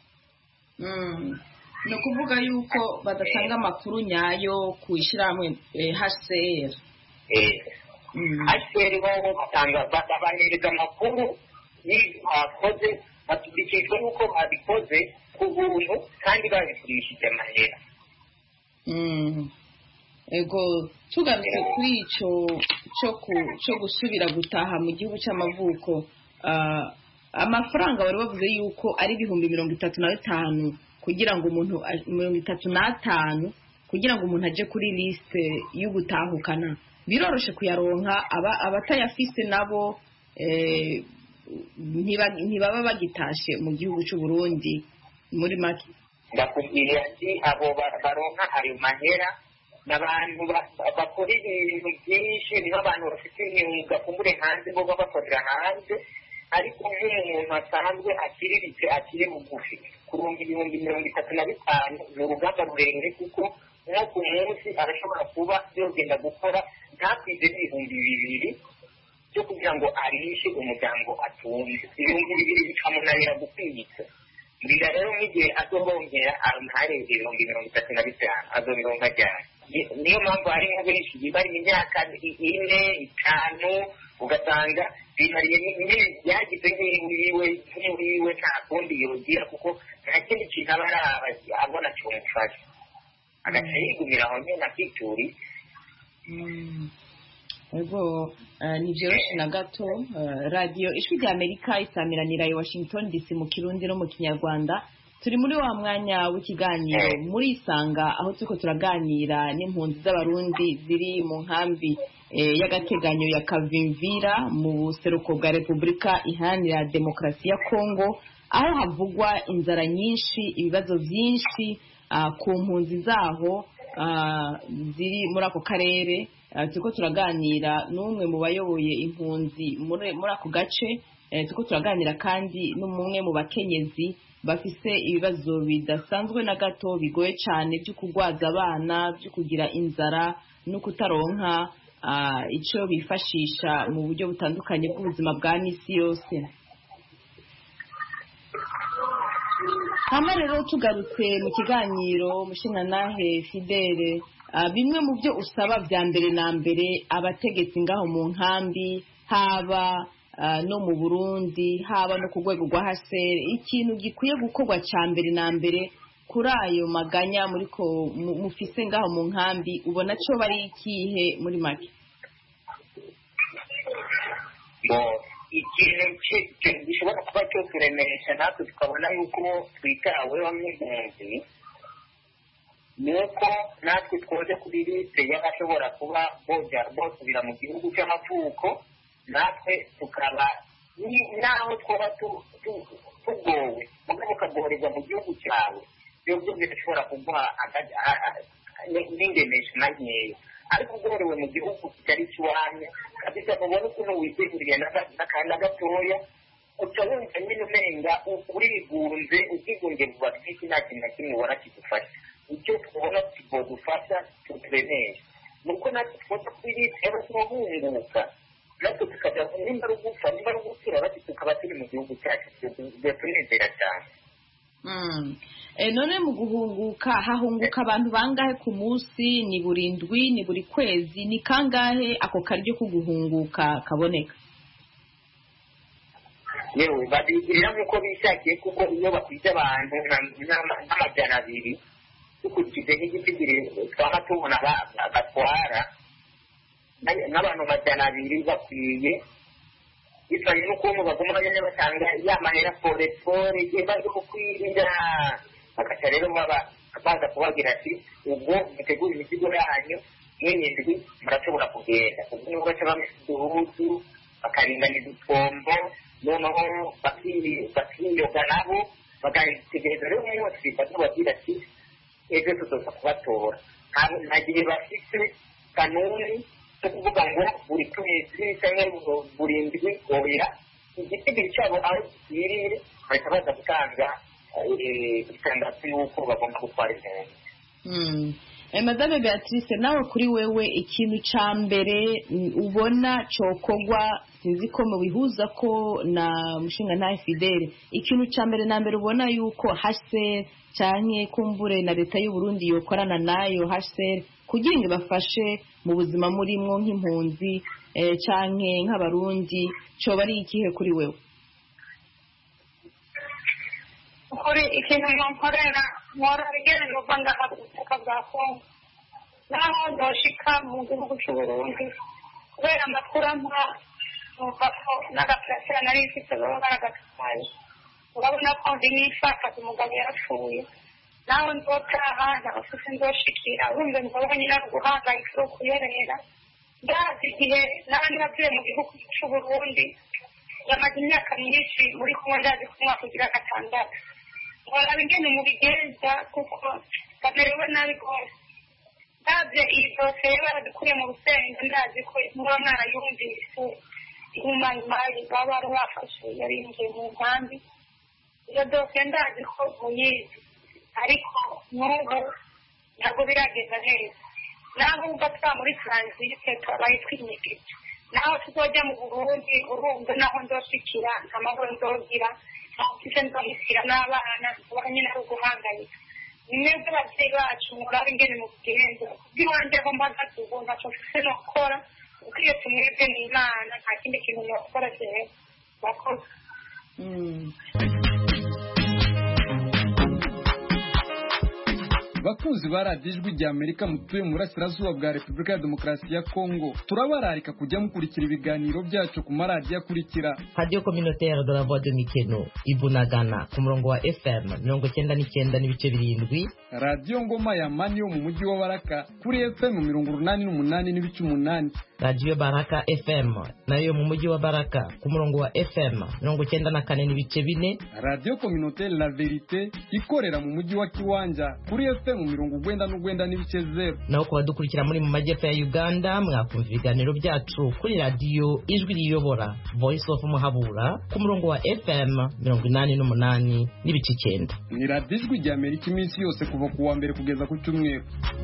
ni ukuvuga yuko badatanga amakuru nyayo ku ishyirahamwe H C R H C R bobo batanga babahereza amakuru y'ibyo bakoze batubikishwa n'uko babikoze ku buntu kandi babigurishije amahera ego tugarutse kuri icyo cyo gusubira gutaha mu gihugu cy'amavuko amafaranga bari bavuze yuko ari ibihumbi mirongo itatu na bitanu kugira ngo umuntu mirongo itatu n'atanu kugira ngo umuntu ajye kuri lisite yo gutahukana biroroshe kuyaronka abatayafise nabo ntibaba bagitashe mu gihugu cy'u Burundi muri make ndakubwira ati abo baronka ayo mahera n'abantu bakora ibintu byinshi niho abantu bafite imyuga kumbure hanze bo babakorera hanze ariko nk'umuntu asanzwe akiriritse akiri bugufi kurunga ibihumbi mirongo itatu na bitanu ni urugamba rurerure kuko nko ku munsi arashobora kuba yogenda gukora ntakwize n'ibihumbi bibiri byo kugira ngo arishe umuryango atunze ibihumbi bibiri bikamunanira gukwiza mbwira rero nk'igihe azorongera amuharenge ibihumbi mirongo itatu na bitanu azobironka ryari niyo mpamvu hari nko benshi bari imyaka ine itanu ugasanga bihariye nyine byagize nk'iwiwe nk'iwiwe nta kundi yogira kuko nta kindi kintu aba araba abona cyomufasha agaca yigumira aho nyine akituri ego ni byoroshye na gato radiyo ijwi rya amerika isamiranira i washington dc mu kirundi no mu kinyarwanda turi muri wa mwanya w'ikiganiro muri isanga aho turiko turaganira n'impunzi z'abarundi ziri mu nkambi y'agateganyo ya Kavimvira mu buseruko bwa Repubulika Iharanira Demokarasi ya Kongo aho havugwa inzara nyinshi ibibazo byinshi ku mpunzi zaho ziri muri ako karere turiko turaganira n'umwe mu bayoboye impunzi muri ako gace turiko turaganira kandi n'umwe mu bakenyezi bafise ibibazo bidasanzwe na gato bigoye cyane byo kugwaza abana byo kugira inzara no kutaronka icyo bifashisha mu buryo butandukanye bw'ubuzima bwa misi yose. hano rero tugarutse mu kiganiro mushingantahe Fidele bimwe mu byo usaba bya mbere na mbere abategetsi ngaho mu nkambi haba no mu Burundi haba no ku rwego rwa H C R ikintu gikwiye gukorwa cya mbere na mbere kuri ayo maganya muri ko mufise ngaho mu nkambi ubona cyo bari ikihe muri make? ikintu gishobora kuba cyo kuremeresha natwe tukabona yuko twitaweho nk'impunzi ni uko natwe twoze kuri liste y'abashobora kuba bosubira mu gihugu cy'amavuko natwe tukaba naho twaba tugowe mugabo ukagorerwa mu gihugu cyawe ibyo byose bishobora kuguha n'ingemesho na nkeya ariko ugorewe mu gihugu kitari ikiwanyu kabisa mubona ukuntu witeguriye n'akana gatoya uca wumva nyine umenga urigunze ukigunge vuba twinshi nta kintu na kimwe ubona kigufasha icyo tubona kigufasha tuturemesha ni uko natwe twoza kuri liste y'abahunguka natwe tukajya nimba ari ugupfa nimba ari ugupfira bati tukaba turi mu gihugu cyacu tunezera cyane. None mu guhunguka hahunguka abantu bangahe ku munsi? Ni buri ndwi ni buri kwezi ni kangahe ako karyo ko guhunguka kaboneka? yewe babigirira nk'uko bishakiye kuko iyo bakwije abantu nk'amajana abiri dukurikije nk'igitigiri twaba tubona batwara n'abantu majana abiri bakwiye bivanye n'ukuntu baguma bagenda batanga ya mahera forefore igihe bari kukwirinda bagaca rero baba baza kubabwira ati ubwo mutegura imizigo yanyu mw'indwi murashobora kugenda ubwo nibo baca bamesa uduhuzu bakaringaniza utwombo noneho bakiyoga nabo bagategereza rero umwe wese bifata babwira ati ejo tuzoza kubatora nta gihe bafite kanuni cyo kuvuga ngo buri kwezi cyangwa buri ndwi oya igitigiri cyabo aho kirire bahita baza gutanga itangazo y'uko bagomba gutwara impunzi. Madame Beatrice nawe kuri wewe ikintu cya mbere ubona cyokorwa sinzi ko mubihuza ko na mushingantahe Fidele ikintu cya mbere na mbere ubona yuko H C R cyane kumbure na leta y'u Burundi yokorana nayo H C R kugira ngo bafashe mu buzima murimwo nk'impunzi cyane nk'abarundi cyo bari ikihe kuri wewe? kuri ikintu nkorera nkora bigere mu Rwanda ubutaka bwa Kongo naho ndoshika mu gihugu cy'u Burundi kubera amakuru ampa numva ko n'agaparasera nari mfite baba baragatwaye urabona ko ndi n'ifakaza umugabo yarapfuye naho nzotaha ntabafise nzoshikira urumve mugabo nyine ari uguhangayika uri kuyerera ndazi igihe nari navuye mu gihugu cy'u Burundi yamaze imyaka myinshi muri kumwe ndazi ko umwaka ugira gatandatu nkora ingene mu bigenza kuko bamerewe nabi rwose ndazi iyi dosiye baradukuriye mu rusenge ndazi ko muba mwarayumvise ihumanyumayi baba bari bafashe yari yinjiye mu nkambi iyo dosiye ndazi ko muyizi ariko n'ubu ntabwo biragenda neza naho wumva twa muri taransite twabaye twinyegeje naho tuzojya mu burundi urumva naho nzoshikira amahoro nzogira ntafite nzohitira n'abana ubaha nyine ari uguhangayika ni mwebwe ababyeyi bacu murabe ingene mu bugendo kubw'iwanjye aho mpagaze ubu ntacyo mfise no gukora kuko iyo tumwebwe ni imana nta kindi kintu nokora jewe bakoze bakunzi ba radiyo ijwi rya amerika mutuye mu burasirazuba bwa repubulika ya demokarasi ya kongo turabararika kujya mukurikira ibiganiro byacu ku maradiyo akurikira radiyo communautaire de la voix de mikeno ibunagana ku murongo wa fm mirongo icyenda n'icyenda n'ibice birindwi, radiyo ngoma ya mani yo mu mujyi wa baraka kuri fm mirongo urunani n'umunani n'ibice umunani, radiyo baraka fm nayo mu mujyi wa baraka ku murongo wa fm mirongo icyenda na kane n'ibice bine, radiyo communautaire la verite ikorera mu mujyi wa kiwanja kuri fm mu mirongo ugwenda n'ugwenda n'ibice zero. naho ku badukurikira muri mu majyepfo ya uganda mwakumva ibiganiro byacu kuri radiyo ijwi riyobora voice of muhabura ku murongo wa fm mirongo inani n'umunani n'ibice icyenda. ni radiyo ijwi rya amerika iminsi yose kuva ku wa mbere kugeza ku cyumweru.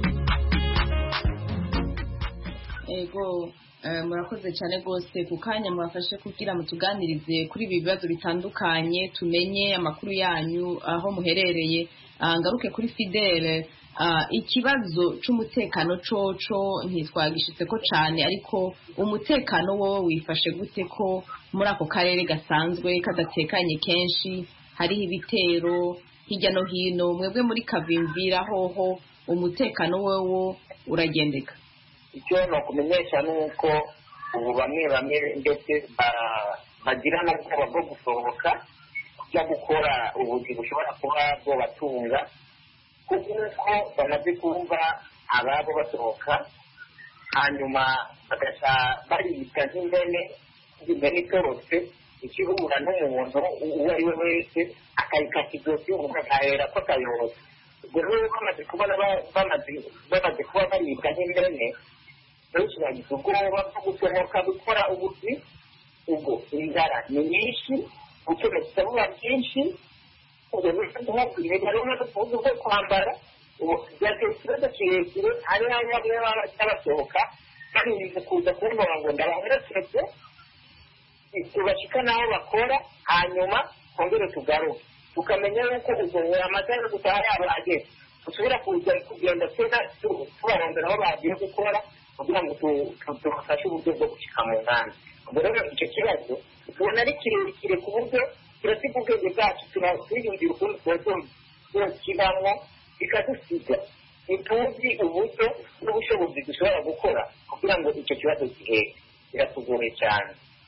ego murakoze cyane rwose ku kanya mwafashe kugira mutuganirize kuri ibi bibazo bitandukanye tumenye amakuru yanyu aho muherereye. ngaruke kuri Fidele, ikibazo cy'umutekano coco ntitwagishitse ko cyane, ariko umutekano wo wifashe gute ko muri ako karere gasanzwe kadatekanye kenshi hariho ibitero hirya no hino, mwebwe muri Kavimvira hoho umutekano wowo uragendeka? icyo nakumenyesha ni uko ubu bamwe bamwe ndetse bagira n'ubwoba bwo gusohoka kujya gukora ubuzi bushobora kuba bwobatunga, kuko bamaze kumva ababo basohoka hanyuma bagaca baribwa nk'imbene imbene itorotse ikihura n'umuntu uwo ari we wese akayikata ijosi umuntu agahera ko akayorotse. ubwo rero bamaze kubona bamaze kuba baribwa nk'imbene benshi bagize ubwoba bwo gusohoka gukora ubuzi. ubwo inzara ni nyinshi, ubucuruzi buba bwinshi, ubwo ntibabwire rero n'ubuvuzi bwo kwambara byateye ikibazo kirekire. hari bamwe babasohoka barinze kuza kumbura ngo ndabaherekeze tubashika n'aho bakora, hanyuma twongere tugaruke tukamenya yuko ubwo amasaha yo gutaha yabo ageze dusubira kugenda tubarondera aho bagiye gukora kugira ngo tubafashe uburyo bwo gushyika mu nganda. ubwo rero icyo kibazo tubona ari kirekire ku buryo turasiga ubwenge bwacu turiyumvira ukuntu twakibamwo bikadusiga, ntituzi uburyo n'ubushobozi dushobora gukora kugira ngo icyo kibazo gihere. biratugoye cyane.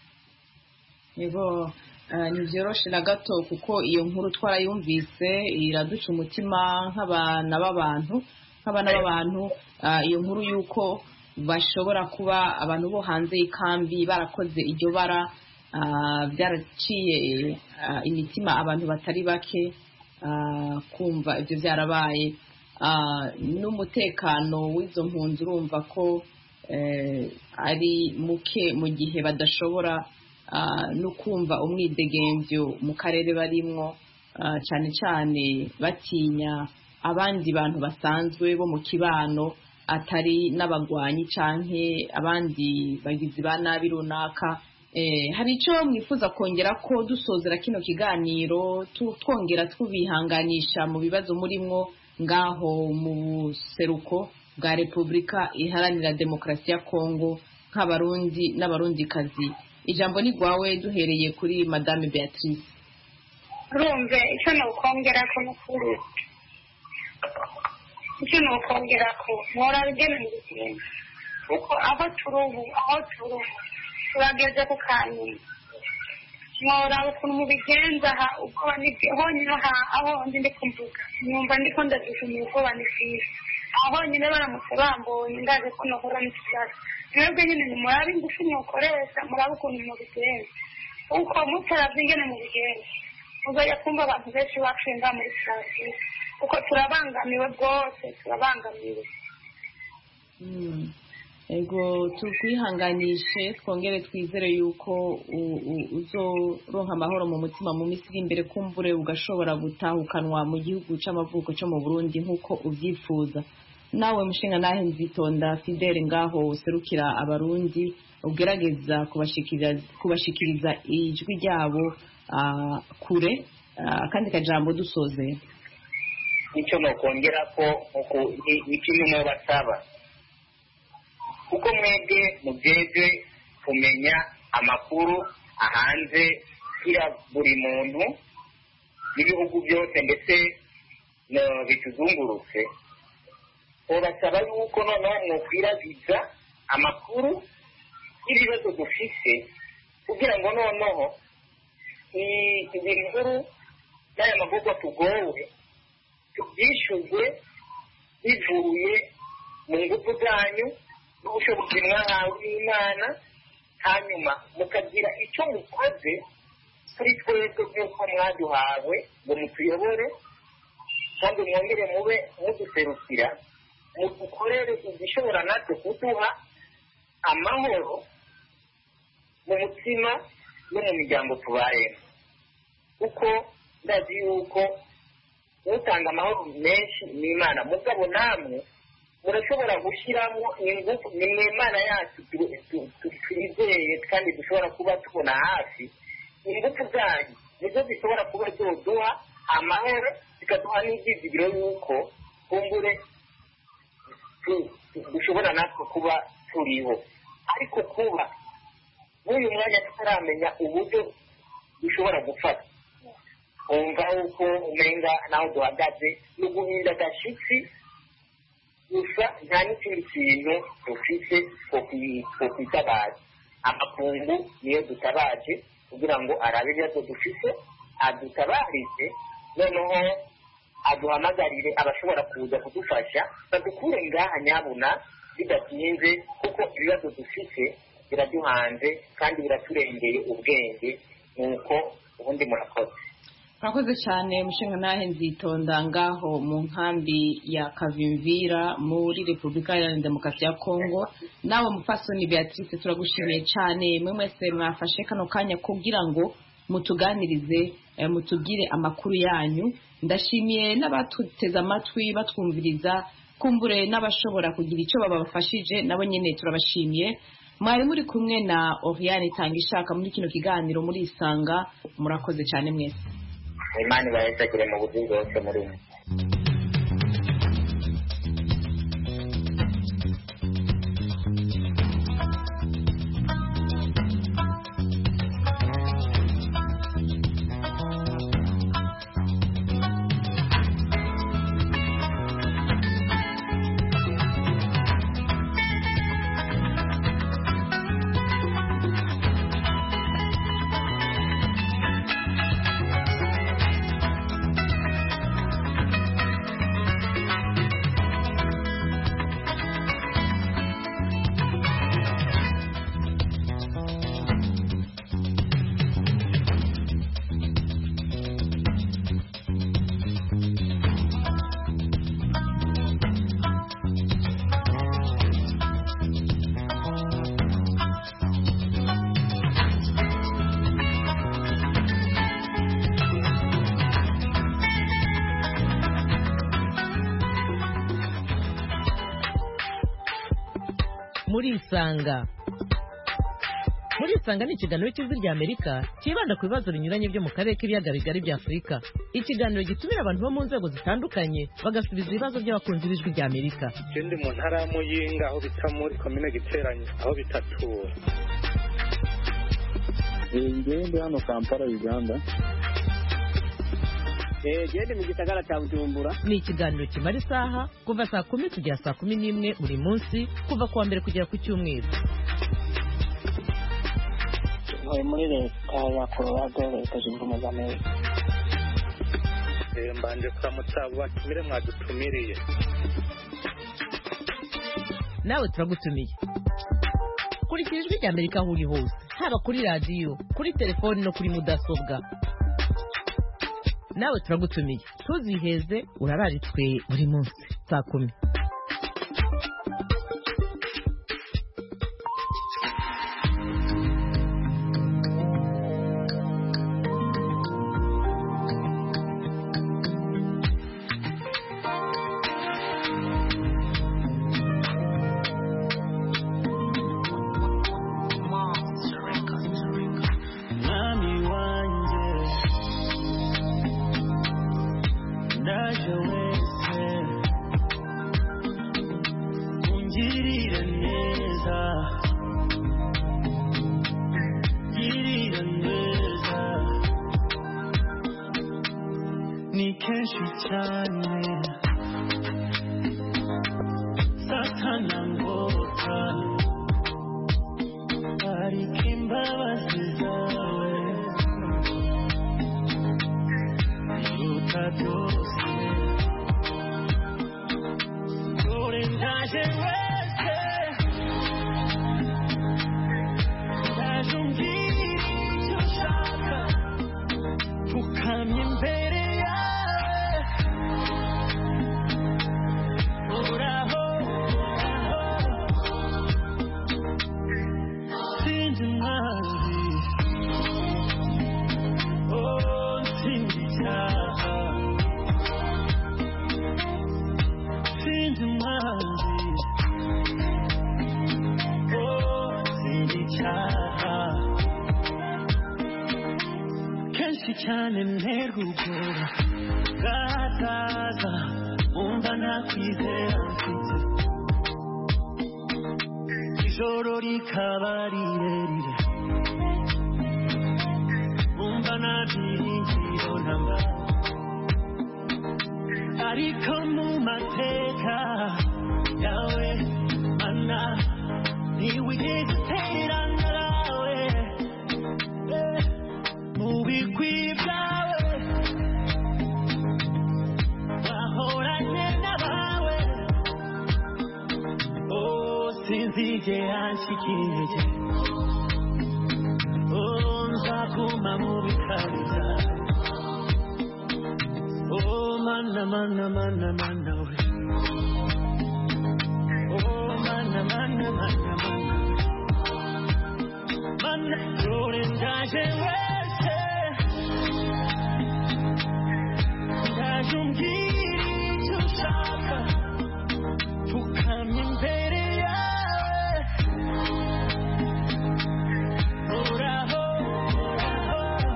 yego ntibyoroshe na gato, kuko iyo nkuru twarayumvise iraduca umutima nk'abana b'abantu nk'abana b'abantu iyo nkuru y'uko bashobora kuba abantu bo hanze y'ikambi barakoze iryo bara byaraciye imitima abantu batari bake kumva ibyo byarabaye. n'umutekano w'izo mpunzi urumva ko ari muke mu gihe badashobora no kumva umwidegemvyo mu karere barimwo, cyane cyane batinya abandi bantu basanzwe bo mu kibano atari n'abagwanyi canke abandi bagizi ba nabi runaka. hari icyo mwifuza kongera ko dusozera kino kiganiro twongera tubihanganisha mu bibazo murimwo ngaho mu buseruko bwa Repubulika Iharanira Demokarasi ya Kongo nk'abarundi n'abarundikazi? ijambo ni rwawe, duhereye kuri Madame Beatrice. urumve icyo nokongera ko n'ukuri icyo nokongera ko nkora bigena mu buzima kuko aho turi ubu aho turi ubu turageze ku kanyuma nkora ukuntu mubigenza aha ubwoba honyine aho ndi ndi kumvuga nyumva ndiko ndadushimiye ubwoba ni bwiza. aho honyine baramutse bambonye ndaje ko nohora n'ikibazo. mwebwe nyine nimurabe ingufu mukoresha, murabe ukuntu mubigenza, kuko mutaravye ingene mubigenza muzajya kumva abantu benshi bapfuye ngaha muri Francis, kuko turabangamiwe rwose turabangamiwe. ego tukwihanganishe, twongere twizere yuko uzoronka amahoro mu mutima mu minsi iri imbere, kumbure ugashobora gutahukanwa mu gihugu c'amavuko cyo mu Burundi nk'uko uvyifuza. nawe mushinga nahe nzitonda Fidele ngaho userukira abarundi ugerageza kubashikiriza kubashikiriza ijwi ryabo uh, kure uh, kandi kajambo dusoze nicyo nokongera ko ni kimwe mu basaba kuko mwebwe mugeze kumenya amakuru ahanze kira buri muntu n'ibihugu byose ndetse no bituzungurutse urasaba yuko noneho mwokwiragiza amakuru y'ibibazo dufise kugira ngo noneho izi nkuru n'aya magurwa tugowe tubyishyuzwe bivuye mu ngufu zanyu n'ubushobozi mwahawe n'Imana hanyuma mukagira icyo mukoze kuri twebwe nk'uko mwaduhawe ngo mutuyobore kandi mwongere mube muduserukira mudukorere igishobora natwe kuduha amahoro mu mutima no mu miryango tubayemo kuko ndazi yuko utanga amahoro menshi n'Imana mugabo namwe murashobora gushyiramo ingufu ni mu Imana yacu twizeye kandi dushobora kuba tubona hafi ingufu zanyu nizo zishobora kuba zoduha amahoro zikaduha n'ibyizigiro yuko kumbure dushobora natwe kuba turiho ariko kuba n'uyu mwanya tutaramenya uburyo dushobora gufata wumva uko umenga naho duhagaze no guhinda agashyitsi gusa nta n'ikindi kintu dufite two kwitabaza amakungu niyo dutabaje kugira ngo arabe ibibazo dufite adutabarize noneho aduhamagarire abashobora kuza kudufasha badukure ngaha nyabuna bidatinze kuko ibibazo dufite biraduhanze kandi biraturengeye ubwenge nuko ubundi murakoze murakoze cyane mushinga nahe nzitonda ngaho mu nkambi ya Kavimvira muri Repubulika Iharanira Demokarasi ya Kongo nawe mupfasoni Beatrice turagushimiye cyane mwe mwese mwafashe kano kanya kugira ngo mutuganirize eh, mutugire amakuru yanyu ndashimiye n'abatuteze amatwi batwumviriza kumbure n'abashobora kugira icyo babafashije nabo nyene turabashimiye mwari muri kumwe na Oriane Tangishaka muri kino kiganiro muri Isanga murakoze cyane mwese Imana ibayesagire mu buryo bwose muri mwe muri Isanga muri Isanga ni ikiganiro cy'ijwi rya Amerika kibanda ku bibazo binyuranye byo mu karere k'ibiyaga bigari bya Afurika ikiganiro gitumira abantu bo mu nzego zitandukanye bagasubiza ibibazo by'abakunzi b'ijwi rya Amerika ikindi mu ntara ya Muyinga aho bita muri komine Giteranyi aho bitatura ngende hano Kampala Uganda gende mu gisagara cya Bujumbura ni ikiganiro kimara isaha kuva saa kumi kugera saa kumi n'imwe buri munsi kuva kuwa mbere kugera ku cyumweru ntuye muri leta ya Colorado leta zunze ubumwe za Amerika mbanje kuramutsa abo batumire mwadutumiriye nawe turagutumiye kurikira ijwi rya Amerika aho uri hose haba kuri radiyo kuri telefoni no kuri mudasobwa nawe turagutumiye tuziheze urararitswe buri munsi saa kumi kenshi cyane satana ngota ariko imbabazi zawe ziruta byose dore ndaje wese ndaje umbwira icyo ushaka pfukamye imbere yawe uraho sinzi mwanzi oh sinzi icyaha sinzi mwanzi oh sinzi icyaha kenshi cyane nterwa ubwoba bwataza wumva ntakwizera mfite ijoro rikaba rirerire wumva nta byiringiro namba ariko mu mateka yawe mana ntiwigeze uterana nawe mu bigwi byawe wahoranye n'abawe oh sinzigera ncika intege oh nzaguma mu bikari byawe oh mana mana mana mana we oh mana mana mana mana mana dore ndaje wese ndaje umbwira icyo ushaka pfukamye imbere yawe uraho uraho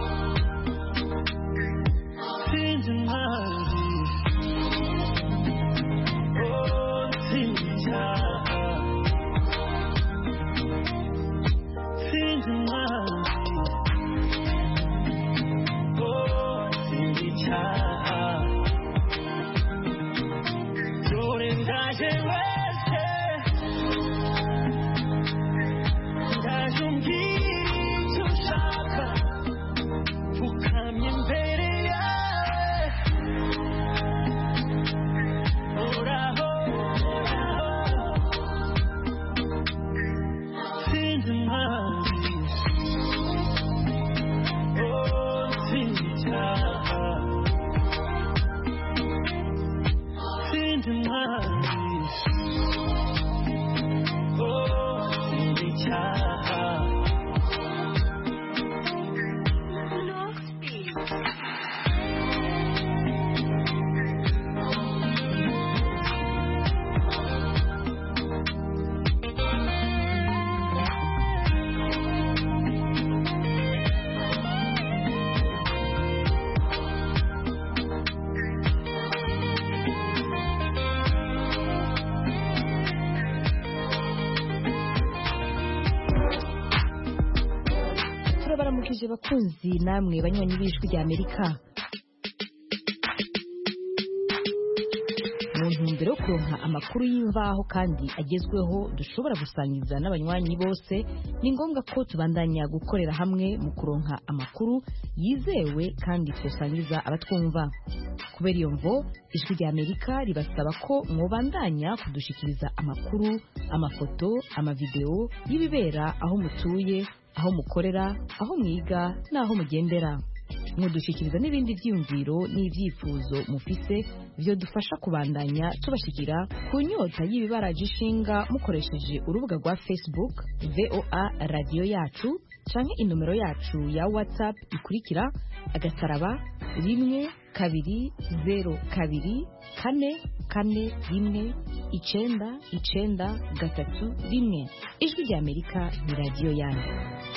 sinzi mwanzi oh sinzi icyaha sinzi mwanzi oh sinzi icyaha dore ndaje wese ndaje umbwira icyo ushaka pfukamye imbere yawe uraho uraho sinzi mwanzi oh sinzi icyaha sinzi mwanzi oh sinzi icyaha turabaramukije bakunzi namwe banywanyi b'ijwi rya Amerika mu ntumbero yo kuronka amakuru y'imvaho kandi agezweho dushobora gusangiza n'abanywanyi bose ni ngombwa ko tubandanya gukorera hamwe mu kuronka amakuru yizewe kandi twosangiza abatwumva kubera iyo mvo ijwi rya Amerika ribasaba ko mwobandanya kudushikiriza amakuru amafoto amavideo y'ibibera aho mutuye aho mukorera aho mwiga n'aho mugendera mudushikiriza n'ibindi vyiyumviro n'ivyifuzo mufise byo dufasha kubandanya tubashikira ku nyota y'ibibaraje ishinga mukoresheje urubuga rwa Facebook V O A radio yacu canke inomero yacu ya WhatsApp ikurikira agasaraba rimwe kabiri zero kabiri kane kane rimwe icenda icenda gatatu rimwe ijwi rya Amerika ni radio yanyu